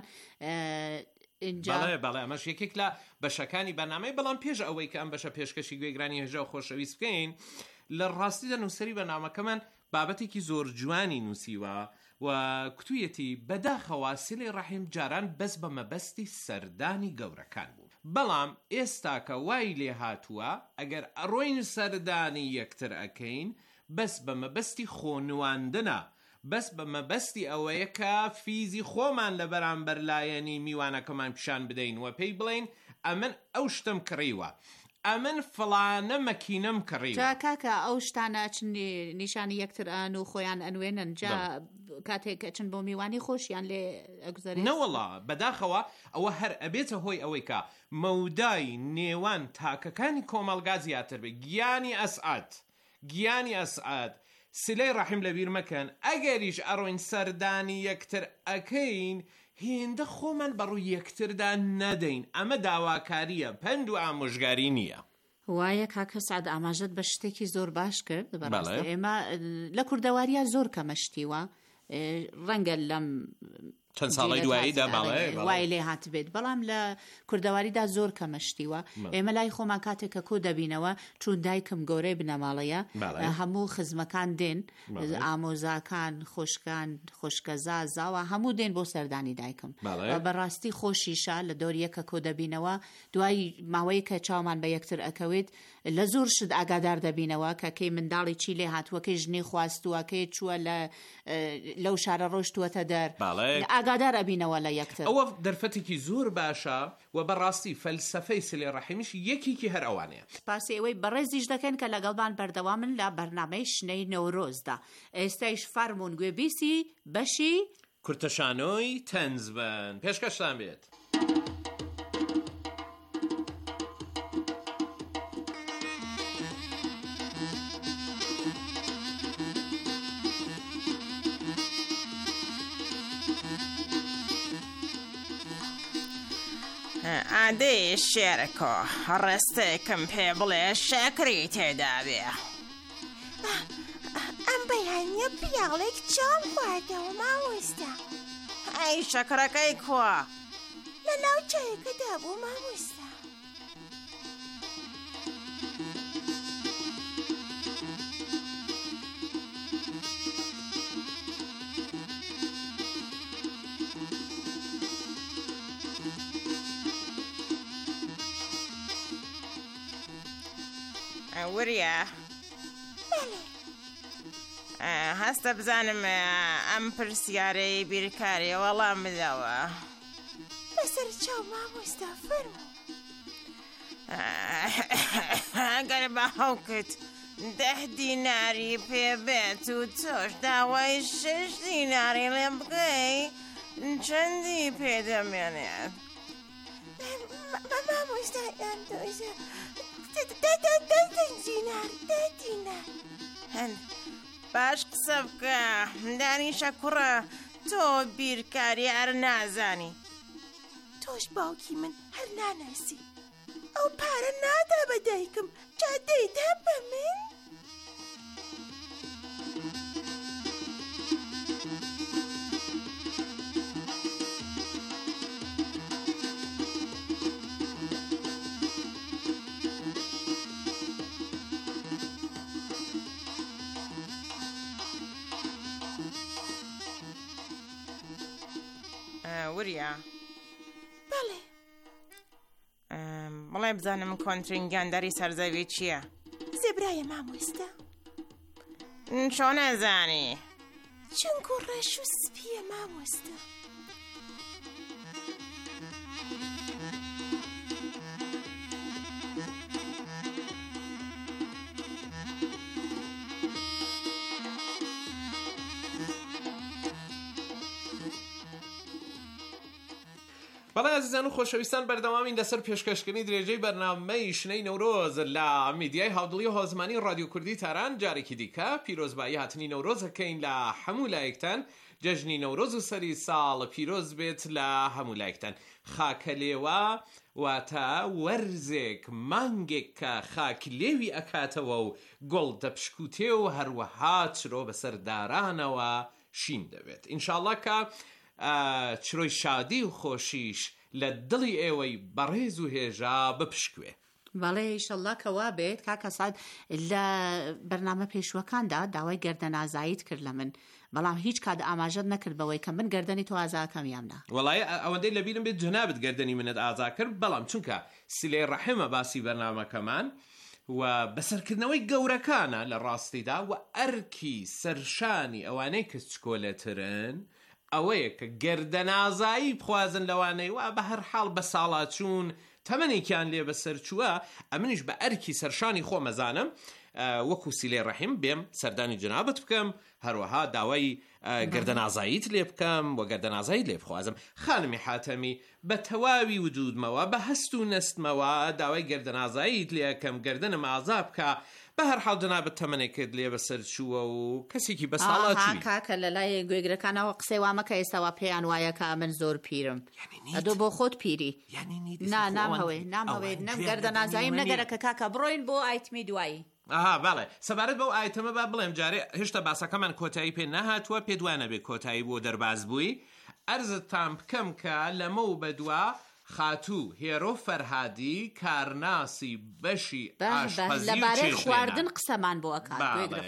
بەڵێ ئەمەش یەکێک لە بەشەکانی بەرنامەی بەڵام پێش ئەوەی کە ئەم بەشە پێشکەشی گوێگرانی هێژە و خۆشەویست بکەین لە ڕاستیدا نووسەری بەرنامەکەمان بابەتێکی زۆر جوانی نووسیوە و کتوویەتی بەداخەوە سلەی ڕەحیم جاران بەس بە مەبەستی سەردانی گەورەکان بوو، بەڵام ئێستا کە وای لێ هاتووە ئەگەر ئەڕۆین سەردانی یەکتر ئەکەین بەس بە مەبەستی خۆنواندنە، بەس بە مەبەستی ئەوەیە کە فیزی خۆمان لە بەرامبەر لایەنی میوانەکەمان پیشان بدەین و پێی بڵێین ئەمن ئەو شتم کڕیوە، ئەمن فڵانە مەکینەم کڕیوە. جا کاکە ئەو شتانە نیشانی یەکتر ئەن و خۆیان ئەنوێنن جا کاتێک چن بۆ میوانی خۆشیان لێ ئەگوزارێت نەوەڵا بەداخەوە ئەوە هەر ئەبێتە هۆی ئەوەی کە مەودای نێوان تاکەکانی کۆمەلگا زیاتر بێ. گیانی ئەسعاد سلەی ڕەحیم لەبیر مەکەن ئەگەریش ئەڕۆین سەردانی یەکتر ئەکەین هێندە خۆمان بەڕووی یەکتردا نەدەین. ئەمە داواکاریە پند و ئامۆژگاری نییە. وایە کاکە سعد ئاماژەت بە شتێکی زۆر باش کرد. بەڕاستی ئێمە لە کوردەواریە زۆر کەمەشتیوە ڕەنگە لەم چەند ساڵی دواییدا وای لێ هات بێت، بەڵام لە کوردەواریدا زۆر کەمەشتیوە. ئێمە لای خۆمان کاتێککە کۆ دەبینەوە چون دایکم گەورەی بنەماڵەیە هەموو خزمەکان دێن ئامۆزاکان خۆشکان خۆشکەزا زاوە هەموو دێن بۆ سەردانی دایکم. بەڕاستی خۆشیشە لە دۆریەکە کۆ دەبینەوە دوای ماوەی کە چاومان بە یەکتر ئەکەوێت لە زۆر شت ئاگادار دەبینەوە کە کەی منداڵی چی لێ هاتووەکەی ژنی خواستووە کەی چووە لەو شارە ڕۆشتووەتە دەر ئاگادار ئەبینەوە لە یەکتر. ئەوە دەرفەتێکی زۆر باشە و بەڕاستی فەلسەفەی سلەی ڕەحیمیش یەکێکی هەر ئەوانەیە. سپاسی ئەوەی بەڕێزیش دەکەن کە لەگەڵمان بەردەوامن لە بەرنامەی شنەی نەورۆزدا. ئێستایش فەرموون گوێبیسی بەشی کورتەشانۆی تەنز بن. پێشکەشتان بێت. ئادەی شێرکۆ ڕستێکم پێ بڵێ شەکری تێدا بێ. ئەم بەیانە پیاڵێک چاڵ خواردەوە مامۆستا. ئەی شەکرەکەی کووە؟ لە ناو چایەکەدا بوو مامۆستا. وریە هەستە بزانم ئەم پرسیارەی بیرکاری وەڵام بدەوە. بەسەر چاو مامۆستا فەرموو. ئەگەر بە هەوکت 10 دیناری پێ بێت و تۆش داوای 6 دیناری لێ بکەی چەندی پێدەمێنێت؟ مامۆستا دینار. باش قسە بکە دانیشە کوڕە تۆ بیرکاری هەر نازانی. تۆش باوکی من هەر ناناسی. ئەو پارە نادا بە دایکم جا دەیدا بە من؟ سووریا بەڵێ بڵێ بزانم کۆنترینگاندەری سەرزەوی چییە؟ زێبرایە مامۆستا چۆن نەزانی؟ چنگ و ڕێش و سپیە مامۆستا بەڵێ ئازیزان و خۆشەویستان بەردەوامین لەسەر پێشکەشکردنی درێژەی بەرنامەی شنەی نەورۆز لە میدیای هاودڵی و هۆزمانی رادیۆ کوردی تاران جارێکی دیکە پیرۆزبایی هاتنی نەورۆزەکەین لە هەموو لایەکتان جەژنی نەورۆز و سەری ساڵ پیرۆز بێت لە هەموو لایەکتان خاکە لێوە واتە وەرزێک مانگێک کە خاک لێوی ئەکاتەوە و گۆڵ دەپشکوتێ و هەروەها چرۆ بەسەر دارانەوە شین دەبێت ئینشاڵڵا کە چرۆی شادی و خۆشیش لە دڵی ئێوەی بەڕێز و هێژا بپشکوێ بەڵێ ئیشەڵڵا کەوا بێت کاکە سعد لە بەرنامە پێشوەکاندا داوای گەردەنازاییت کرد لە من بەڵام هیچ کات ئاماژەت نەکرد بەوەی کە من گەردەنی تۆ ئازاکەم یامنا وەڵای ئەوەندەی لەبیرم بێت جنابت گەردەنی منت ئازا کرد بەڵام چونکە سلەی ڕەحیمە باسی بەرنامەکەمان و بەسەرکردنەوەی گەورەکانە لە ڕاستیدا و ئەرکی سەرشانی ئەوانەی کەچکۆلەترن ئەوەیە کە گەردەنازایی بخوازن لەوانەی و بە هەر حاڵ بە ساڵاچوون تەمەنێکیان لێ بەسەر چووە ئەمنیش بە ئەرکی سەرشانی خۆمەزانم وەکو سیلەی ڕەحیم بێم سەردانی جنابەت بکەم هەروەها داوای گەردەنازاییت لێ بکەم و گەردەنازاییت لێ بخوازم خانمی حاتەمی بە تەواوی وجودمەوە بە هەست و نەستمەوە داوای گەردەنازاییت لێ یەکەم گەردەنم ئازا بکە بە هەر حاڵ جنابەت تەمەنێکت لێ بەسەر چووە و کەسێکی بە ساڵاتی کاکە لە لای گوێگرەکانەوە قسەی وامەکە ئێستاوە پێیان وایە کە من زۆر پیرم ئەدۆ بۆ خۆت پیری نامهەوەی نەم گەردەنازاییم نەگەرە کە کاکە بڕۆین بۆ ئایتمی دوایی ئاها باڵێ سەبارەت بەو ئایتەمە با بڵێم جارێ هێشتا باسەکەمان کۆتایی پێ نەهاتووە پێ دوانە بێت کۆتایی بۆ دەرباز بووی ئەرزتان بکەم کە لەمە و بەدووە خاتوو هێرۆ فەرهادی کارناسی بەشی ئاشپەزی و لەبارەی خواردن قسەمان بۆ ئەکات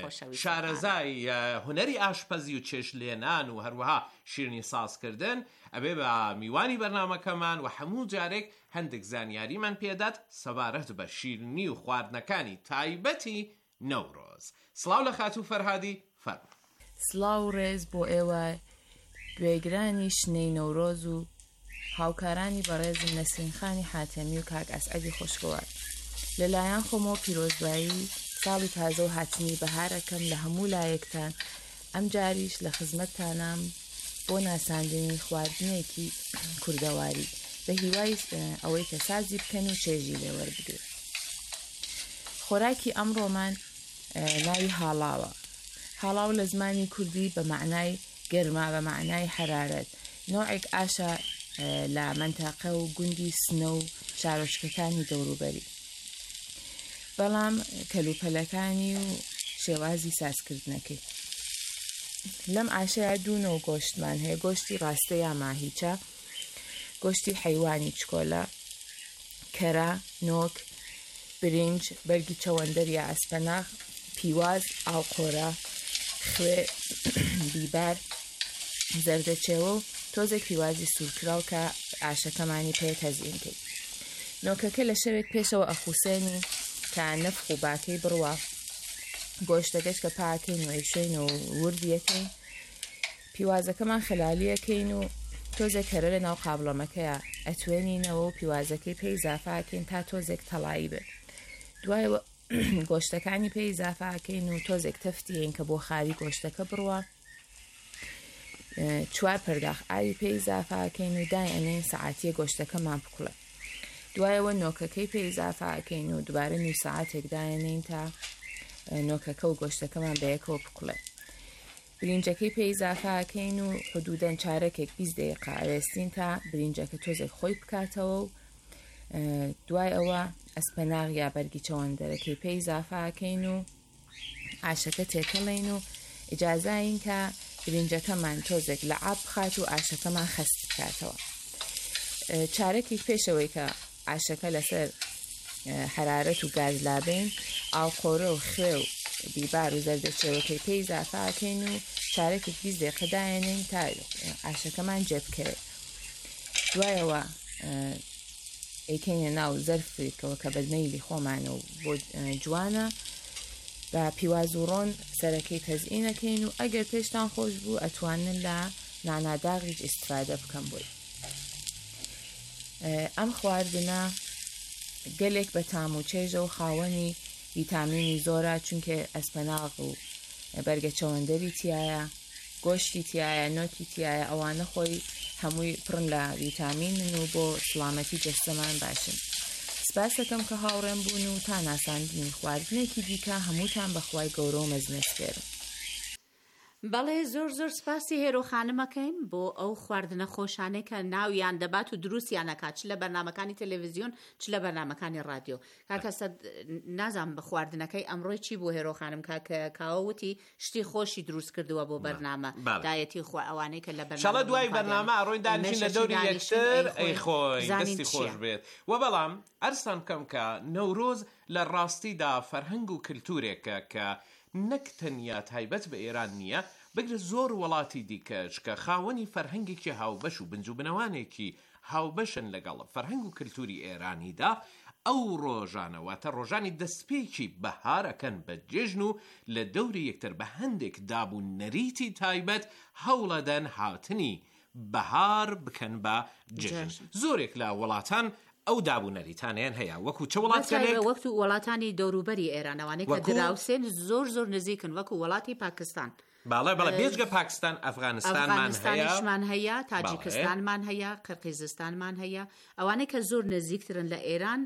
شارەزای هونەری ئاشپەزی و چێشلێنان و هەروەها شیرنی سازکردن ئەبێ بە میوانی بەرنامەکەمان و هەموو جارێک هەندێک زانیاریمان پێدات سەبارەت بە شیرنی و خواردنەکانی تایبەتی نەورۆز سڵاو لە خاتوو فەرهادی فەرمە سڵاو ڕێز بۆ ئێوە گوێگرانی شنەی نەورۆز و هاوکارانی بەڕێزم نەسرینخانی حاتەمی و کاک ئەسعەدی خۆشگەوار لەلایەن خۆمەوە پیرۆزبایی ساڵی تازە و هاتنی بەهارەکەم لە هەموو لایەکتان ئەم جاریش لە خزمەتتانم بۆ ناساندنی خواردنێکی کوردەواری بە هیوای ئەوەی کە سازی بکەن و چێژی لێوەربگرن خۆراکی ئەمڕۆمان ناوی هاڵاوە هاڵاو لە زمانی کوردی بە معنای گەرما بە معنای حرارەت نوعێک ئاشە لە منتاقە و گوندی سنە و شارۆچکەکانی دەوروبەری بەڵام کەلوپەلەکانی و شێوازی سازکردنەکەی لەم ئاشەیە دوونەوە گۆشتمان هەیە گۆشتی ڕاستە یا ماهیچە گۆشتی حەیوانی چکۆلە کەرە نۆک برنج بەرگی چەوەندەر یا ئەسپەناغ پیواز ئاڵقۆرە خوێ بیبار زەردەچێوە و تۆزێک پیوازی سوورکراو کە ئاشەکەمانی پێ تەزیین کرد نۆکەکە لە شەوێک پێشەوە ئەخوسێنی کە نەفخ و باکەی بڕوە گۆشتەکەش کە پاکەین و ئەیشۆین و وردیەکەین پیوازەکەمان خلالیەکەین و تۆزێک هەرە لە ناو قابڵەمەکەیە ئەتوێنینەوە و پیوازەکەی پێی ئیزافاکەین تا تۆزێک تەڵایی بێت دوایەوە گۆشتەکانی پێی ئیزافاکەین و تۆزێک تەفتیین کە بۆ خاوی گۆشتەکە بڕوە 4 پەرداخ ئاوی پێی ئیزافاکەین و دای ئەنێن سەعاتیە گۆشتەکەمان بکوڵێ دوایەوە نۆکەکەی پێی ئیزافاکەین و دوبارە نوی سەعاتێک دایەنین تا نۆکەکە و گۆشتەکەمان بەیەکەوە بکوڵێ برینجەکەی پێی ئیزافاکەین و حدودەن چارەکێک 20 دقیقە ئەوێستین تا برینجەکە تۆزێک خۆی بکاتەوە و دوای ئەوە ئەسپەناغ یا بەرگی چەوەندەرەکەی پێی ئیزافاکەین و ئاشەکە تێکەڵین و ئیجازاین کە برینجەکەمان تۆزێک لە ئاب بخات و ئاشەکەمان خەست بکاتەوە چارەکێک پێشەوەی کە ئاشەکە لەسەر حرارەت و گاز لابین ئاڵقۆرە و خوێ و بیبار و زەردەچێوەکەی پێی ئیزافاکەین و چارەکێک 20 دقیقە دایەنین تا ئاشەکەمان جێبکەوێت دوایەوە ئەیکەینە ناو زەرفێکەوە کە بەدمەیلی خۆمانە و بۆ جوانە بە پیواز و ڕۆن سەرەکەی تەزئینەکەین و ئەگەر پێشتان خۆش بوو ئەتوانن لە ناناداغیش ئیسفادە بکەم بۆی. ئەم خواردنە گەلێک بە تام و چێژە و خاوەنی ڤیتامینی زۆرە، چونکە ئەسپەناغ و بەرگە چەوەندەری تایە، گۆشتی تایە، نۆتی تایە، ئەوانە خۆی هەمووی پڕن لە ڤیتامینن و بۆ سڵامەتی جەستەمان باشن. سپاس دەکەم کە هاوڕێم بوون و تا ناساندنی خواردنێکی دیکە هەمووتان بەخوای گەورە و مەزنەسپێرم. بەڵێ زۆر زۆر سپاسی هێرۆ خانمەکەین بۆ ئەو خواردنە خۆشانەی کە ناویان دەبات و دروستیانەکات، چ لە بەرنامەکانی تەلەڤیزیۆن چ لە بەرنامەکانی رادیۆ. کاکەسە نازانم بە خواردنەکەی ئەمڕۆی چی بۆ هێرۆ خانم کاوەوتی شتی خۆشی دروست کردووە بۆ بەرنامە دایەتی خۆ ئەوانەی کە لە بەرنامە دوای بەرنامە ئەڕۆی دانیشین لە دەوری یەکتر ئەی خۆی دەستی خۆش بێت. و بەڵام ئەرسان بکەم کە نەورۆز لە ڕاستیدا فەرهەنگ و کلتورێکە کە نەک تەنیا تایبەت بە ئێران نییە، بەگرە زۆر وڵاتی دیکەش کە خاوەنی فەرهەنگێکی هاوبەش و بنج و بنەوانێکی هاوبەشن لەگەڵ فەرهەنگ و کلتوری ئێرانیدا، ئەو ڕۆژانەواتە ڕۆژانی دەستپێکی بەهارەکەن بە جێژن و لە دەوری یەکتر بە هەندێک دابوو نەریتی تایبەت هەوڵەدەن هاتنی بەهار بکەن بە جێژن. زۆرێک لە وڵاتان ئەو دابوونەریتانیان هەیە، وەکو چه وڵاتێک وەکو وڵاتانی دەوروبەری ئێرانەوانەی کە دراوسێن زۆر زۆر نزیکن، وەکو وڵاتی پاکستان. باڵێ بێژگە پاکستان، ئەفغانستانیشمان هەیە، تاجیکستانمان هەیە، قرقیزستانمان هەیە، ئەوانەی کە زۆر نزیکترن لە ئێران،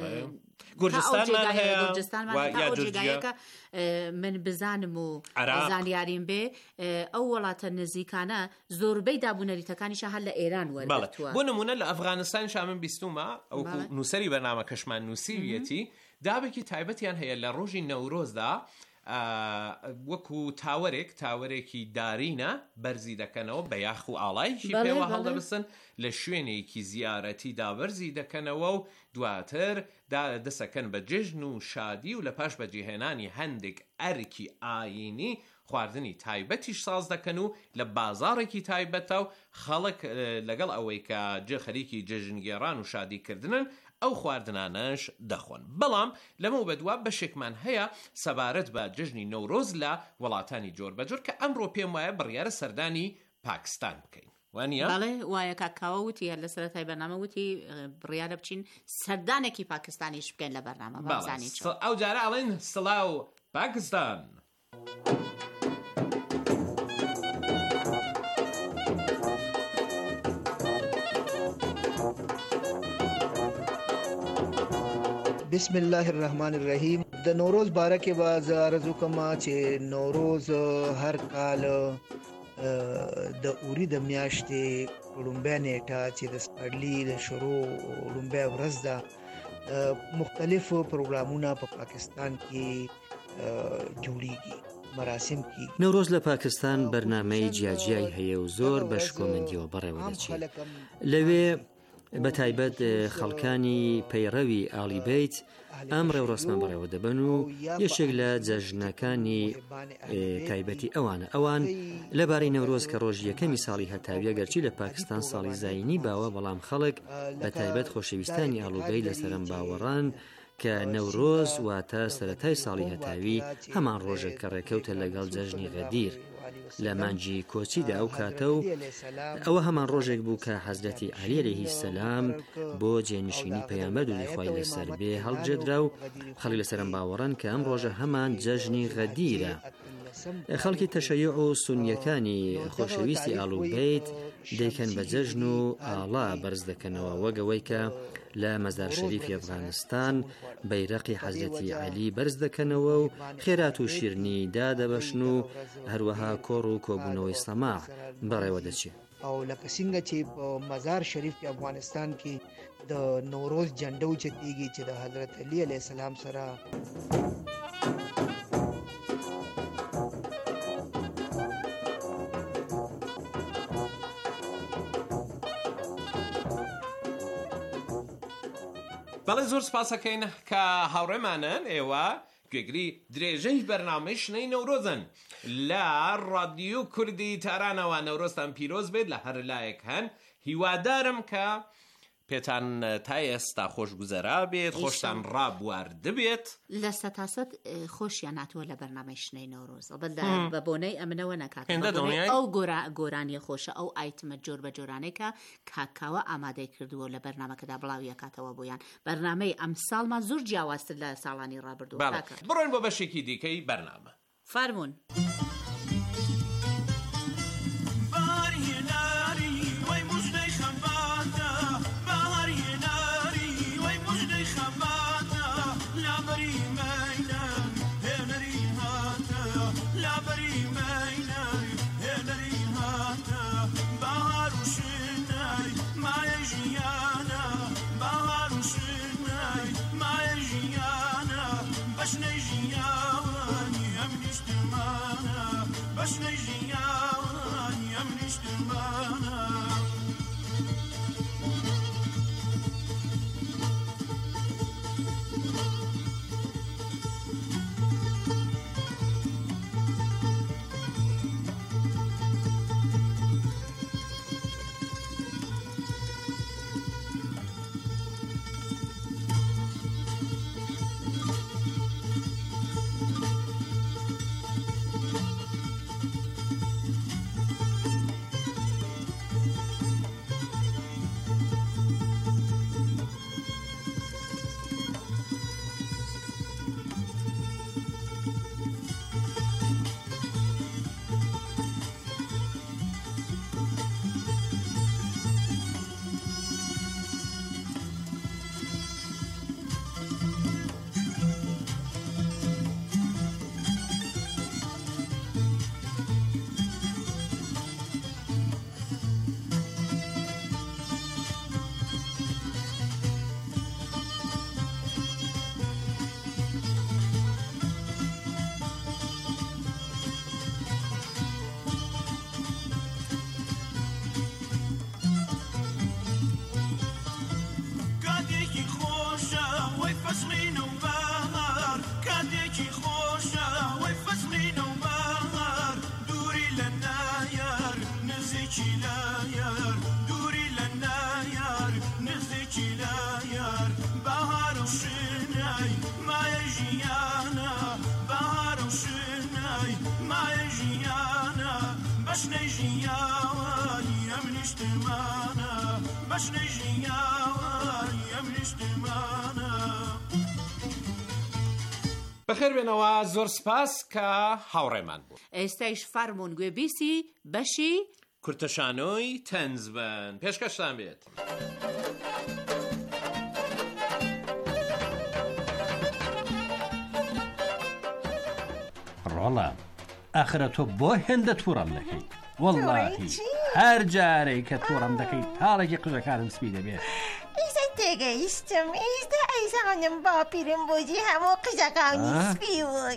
گورجستانمانجێگایەکە من بزانم و زانیاریم بێ ئەو وڵاتە نزیکانە زۆربەی دابوونەریتەکانیشە هەر لە ئێران وەرگرتووە. بۆ نمونە لە ئەفغانستان شامن بیستومە ئەوکو نووسری بەرنامە کەشمان نووسیویەتی دابێکی تایبەتیان هەیە لە ڕۆژی نەورۆزدا، وەکو تاوەرێکی دارینە بەرزی دەکەنەوە بە یاخ و ئاڵایکی پێوە هەڵدەبسن لە شوێنێکی زیارەتیدا بەرزی دەکەنەوە و دواتر دەسەکەن بە جێژن و شادی و لە پاش بەجێهێنانی هەندێک ئەرکی ئاینی خواردنی تایبەتیش ساز دەکەن و لە بازارێکی تایبەتە و خەڵک لەگەڵ ئەوەی کە جێ خەریکی جێژنگێڕان و شادیکردنن ئەو خواردنانەش دەخۆن. بەڵام لەمە بەدوا بەشێکمان هەیە سەبارەت بە جژنی نەورۆز لە وڵاتانی جۆر بەجۆر کە ئەمڕۆ پێم وایە بڕیارە سەردانی پاکستان بکەین. وانە؟ بەڵێ وایە کاکاوە وتی هەر لە سەرەتای بەرنامە وتی بڕیارە بچین سەردانێکی پاکستانیش بکەین لە بەرنامە. ئەو جارە ئەڵێن سڵاو پاکستان. بسم الله الرحمن الرحیم. د نوروز باره کې به زه عرض وکړم چې نوروز هر کال د اوري د میاشتې لومبۍ نیټه چې د سپرلي د شروع لومبۍ ورځ ده، مختلف پروګرامونه په پاکستان کې جوړیږي، مراسم کی. نوروز لە پاکستان بەرنامەی جیاجیای هەیە و زۆر بەشکۆمەندیەوە بەڕێوە دەچێت. لەوێ بە تایبەت خەڵکانی پەیڕەوی ئالی بیت ئەم ڕێوڕسمە بەڕێوە دەبن و یەشێک لە جەژنەکانی تایبەتی ئەوان لەبارەی نەورۆز کە ڕۆژ یەکەمی ساڵی هەتاویە گەرچی لە پاکستان ساڵی زاینی باوە، بەڵام خەڵک بە تایبەت خۆشەویستانی ئاڵوبەی لەسەرم باوەڕان کە نەورۆز واتە سەرەتای ساڵی هەتاوی هەمان ڕۆژێک کە ڕێکەوتە لەگەڵ جەژنی غەدیر لە مانجی کۆچیدا ئەو کاتە و ئەوە هەمان ڕۆژێک بوو کە حەزرەتی عەلی عەلەیهی سەلام بۆ جێنشینی پەیامبەر دووری خوای لەسەر بێ هەڵبجێدرا و خەڵک لەسەرم باوەڕان کە ئەم ڕۆژە هەمان جەژنی غەدیرە. خەڵکی تەشەیع و سونیەکانی خۆشەویستی ئاڵوبەیت دەیکەن بە جەژن و ئاڵا بەرز دەکەنەوە، وەگەوەی کە لە مەزار شەریفی ئەفغانستان بەیرەقی حەزرەتی عەلی بەرز دەکەنەوە و خێرات و شیرنی دادەبەشن و هەروەها کۆڕ و کۆبوونەوەی سەماع بەڕێوە دەچێت. او لکه څنګه چې په مزار شریف کې افغانستان کې د نوروز جنډه اوچتېږي چې د حضرت علی علیه السلام سره بەڵێ زۆر سپاسەکەین کە هاوڕێمانن ئێوە گوێگری درێژەی بەرنامەی شنەی نەورۆزن لە ڕادیۆ کوردی تارانەوە. نەورۆزتان پیرۆز بێت لە هەر لایەک هەن هیوادارم کە پێتان تا ئێستا خۆشگوزەرا بێت خۆشتان ڕابوارد بێت لە سەتاسەد خۆشیان ناتوە لە بەرنامەی شنەی نۆڕۆز بە بۆنەی ئەمنەوە نەکات ئەو گۆرانی خۆشە ئەو ئایتمە جۆر بە جۆرانەی کە کاکاوە ئامادەی کردووە لە بەرنامەکەدا بڵاوی ئەکاتەوە بۆیان بەرنامەی ئەم ساڵمان زۆر جیاوازتر لە ساڵانی ڕابردووە بڕۆین بۆ بەشێکی دیکەی بەرنامە فەرموون. بەخێر بێنەوە زۆر سپاس کە هاوڕێمان بوو. ئێستایش فەرموون گوێبیسی بەشی کورتەشانۆی تەنز بن. پێشکەشتان بێت. ڕۆڵە ئاخرە تۆ بۆ هێندە تووڕەم دەکەیت وەڵڵاهی هەر جارەی کە تووڕەم دەکەیت تاڵێکی قژەکارم سپی دەبێت. ئیسە تێگەیشتم ئێستا ئەیزانم باپیرم بۆجی هەموو قژەکانی سپی بووی.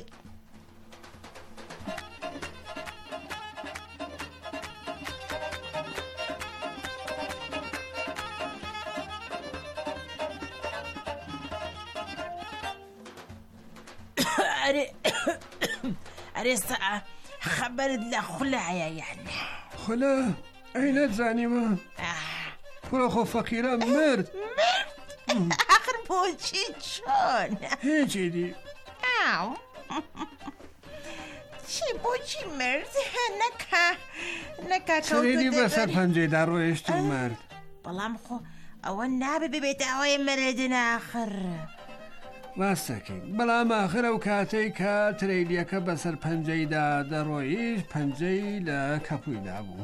ئەرێستا خەبەرت لە خولایە یعنی خولە ئەی نەتزانیمە کوڕە خۆ فەقیرە مرد آخر بۆچی چۆن هیچی دی چی بۆچی مرد نەکا سەرێنی بەسەر پەنجەیدا ڕۆیشت و مرد بەڵام خۆ ئەوە نابێ ببێت ئەوەی مردن ئاخر ڕاستەکەی بەڵام ئاخرە و کاتەی کە ترێلیەکە بەسەر پەنجەیدا دەڕۆیش پەنجەی لە کەپوویدا بوو.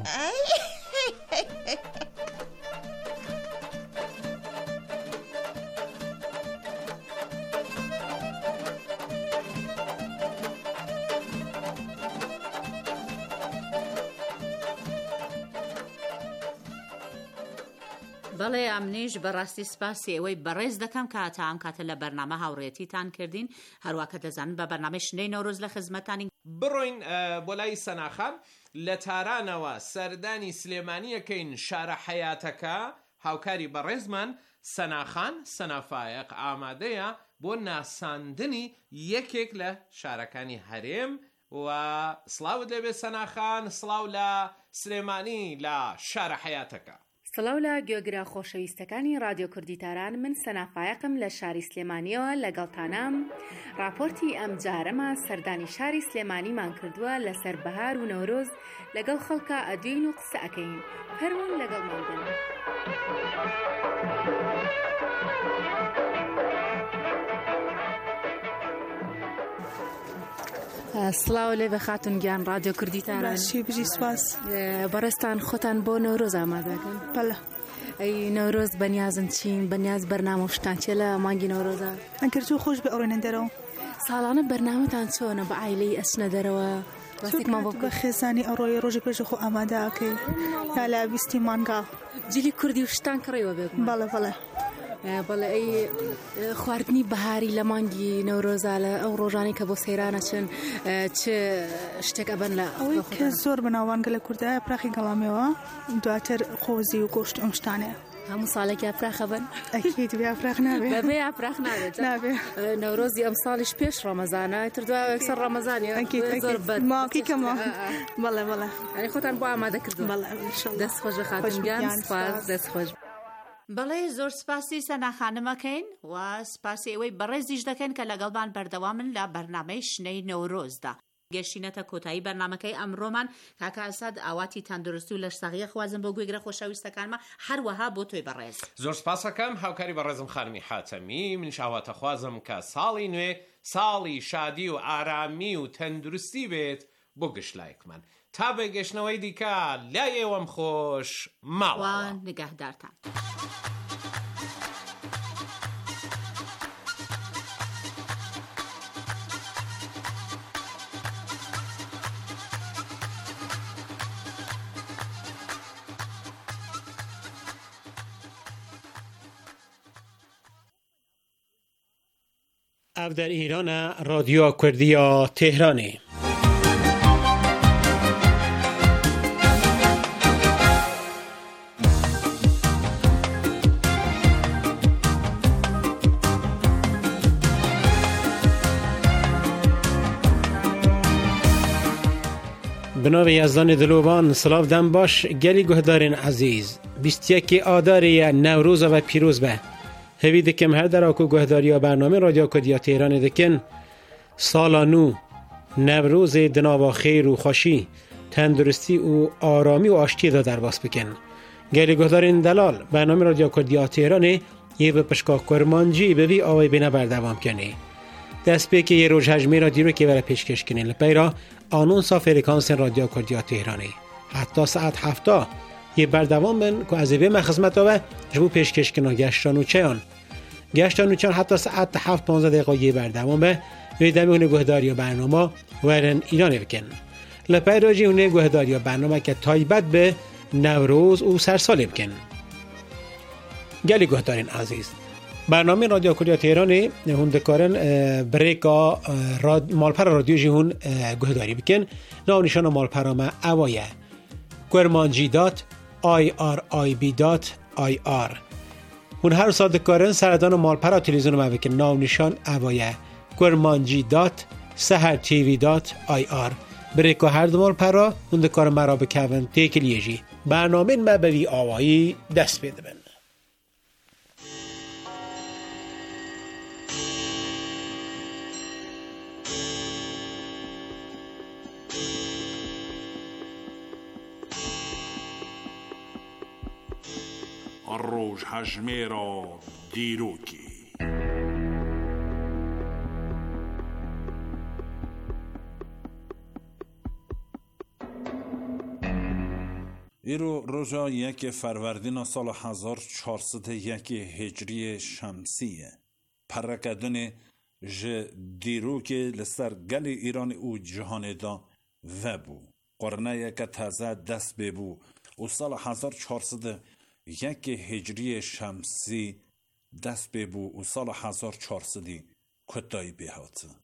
بەڵێ ئەمنیش بەڕاستی سپاسی ئەوەی بەڕێز دەکەم کە تا ئەم کاتە لە بەرنامە هاوڕێتیتان کردین هەروواکە دەزانن بە بەرنامەی شنەی نۆڕۆز لە خزمەتانی بڕۆین بۆ لای سەناخان لە تارانەوە سەردانی سلێمانیەکەین شارە حەیاتەکە هاوکاری بەڕێزمان سەناخان سەنافایەق ئامادەیە بۆ ناساندنی یەکێک لە شارەکانی هەرێم و سڵاوت لەبێ سەناخان سڵاو لە سلێمانی لە شارە حەیاتەکە. سڵاو لە گوێگرە خۆشەویستەکانی رادیۆ کوردیتاران، من سەنافایەقم لە شاری سلێمانیەوە لەگەڵتانام. راپۆرتی ئەم جارەمە سەردانی شاری سلێمانیمان کردووە لەسەر بەهار و نەورۆز لەگەڵ خەڵکە ئەدوین و قسە ئەکەین. هەروەن لەگەڵمان بن. سڵاو لێ بە خاتون گیان رادیۆ کوردیتاران. باشی بژی سواس. بەڕێستان خۆتان بۆ نەورۆز ئامادەکەن؟ بەڵێ. ئەی نەورۆز بەنیازن چین؟ بەنیاز بەرنامە و شتان چێ لە مانگی نەورۆزە؟ ئەگەر خۆش بە ئەوڕێنە دەرەوە. ساڵانە بەرنامەتان چۆنە بە ئایلەی ئەچنە دەرەوە؟ ڕاستێکمان بۆ بە خێزانی ئەڕۆی ڕۆژی پێشە خۆ ئامادە ئەکەی یا لە بیستی مانگا جلی کوردی و شتان کڕێوە بێت. بەڵێ بەڵێ. بەڵێ ئەی خواردنی بەهاری لە مانگی نەورۆزە لە ئەو ڕۆژانی کە بۆ سەیرانە چن چ شتێک ئەبەن لە ئەوەی کە زۆر بەناوانگە لە کوردایە پراخی گەڵامەوە، دواتر خۆزی و گۆشت ئەم شتانەیە. هەموو ساڵێکی ئافراخە بن؟ ئەکید بێ ئافراخ نابێت. بەبێ ئافراخ نابێت. نەورۆزی ئەم ساڵیش پێش ڕەمەزانە، تر دوای یەکسەر ڕەمەزانیە. زۆر بەد ماوەکەی کەمە. بەڵێ بەڵێ. یعنی خۆتان بۆ ئامادە کردووە. بەڵێ ئینشاڵڵا. دەست خۆش بە خاتونگیان. سپاس. دەست خۆش. بەڵێ زۆر سپاسی سەناخانمەکەین و سپاسی ئەوەی بەڕێزیش دەکەن کە لەگەڵمان بەردەوامن لە بەرنامەی شنەی نەورۆزدا. گەشتینەتە کۆتایی بەرنامەکەی ئەمڕۆمان. کاکە ئەساد ئاواتی تەندروستی و لەشساغیە خوازم بۆ گوێگرە خۆشەویستەکانمە، هەروەها بۆ تۆی بەڕێز. زۆر سپاسەکەم هاوکاری بەڕێزم خانمی حاتەمی. منش ئاواتە خوازم کە ساڵی نوێ ساڵی شادی و ئارامی و تەندروستی بێت بۆ گشتلایەکمان. تا بەگەشتنەوەی دیکە لای ئێوەم خۆش ماوە. نگەهدارتان. او در ایران رادیو کردیا تهرانی. بناو یزدان دلوبان سلاف دم باش گلی گهدارین عزیز 21 آذر نوروز و پیروز به هوی دکم هر در آکو گهداری برنامه رادیو کردیا تهران دکن سالانو نوروز دناوا خیر و خوشی تندرستی و آرامی و آشتی دا در باس بکن. گلی گهدارین دلال برنامه رادیو کردیا تهران یه به پشکا کرمانجی ببی آوی بینه بردوام کنی. دست به که یه روز هجمی را دیرو که برای پیشکش کنین لپیرا آنونسا فرکانس رادیو کردیا تهرانی حتی ساعت 7 یه بردوام بن که از ایوه خدمت و جبو پیشکش کنن گشتانوچیان حتی ساعت 7-15 دقیقه یه بردوام به ویدمونه گهداری برنامه ورن ایران بکن لپیرا جی اونه گهداری برنامه که تایبت به نوروز و سرسال بکن. گلی گهدارین عزیز برنامه رادیو کردیا تهران هون دکارن بریکا مالپر رادیو جی هون گهداری بکن. نام نشان مالپر ما اوایه kurmanji.irib.ir هون هر سال دکارن سردان مالپر تلویزیون ما بکن. نام نشان اوایه kurmanji.sahartv.ir بریکا هر دو مالپر هون دکارن مرا بکون تیکلیجی برنامه ما بوی آوایی دست بیده بن. الروج هجميرا ديروكي ایرو روزا یک فروردین سال 1401 هجری شمسیه پرکدن ج دیروکی لسر گل ایران او جهان دا وبو قرنه یک تازه دست ببو و سال 1401 هجری شمسی دست ببو و سال 1400 کتایی بهات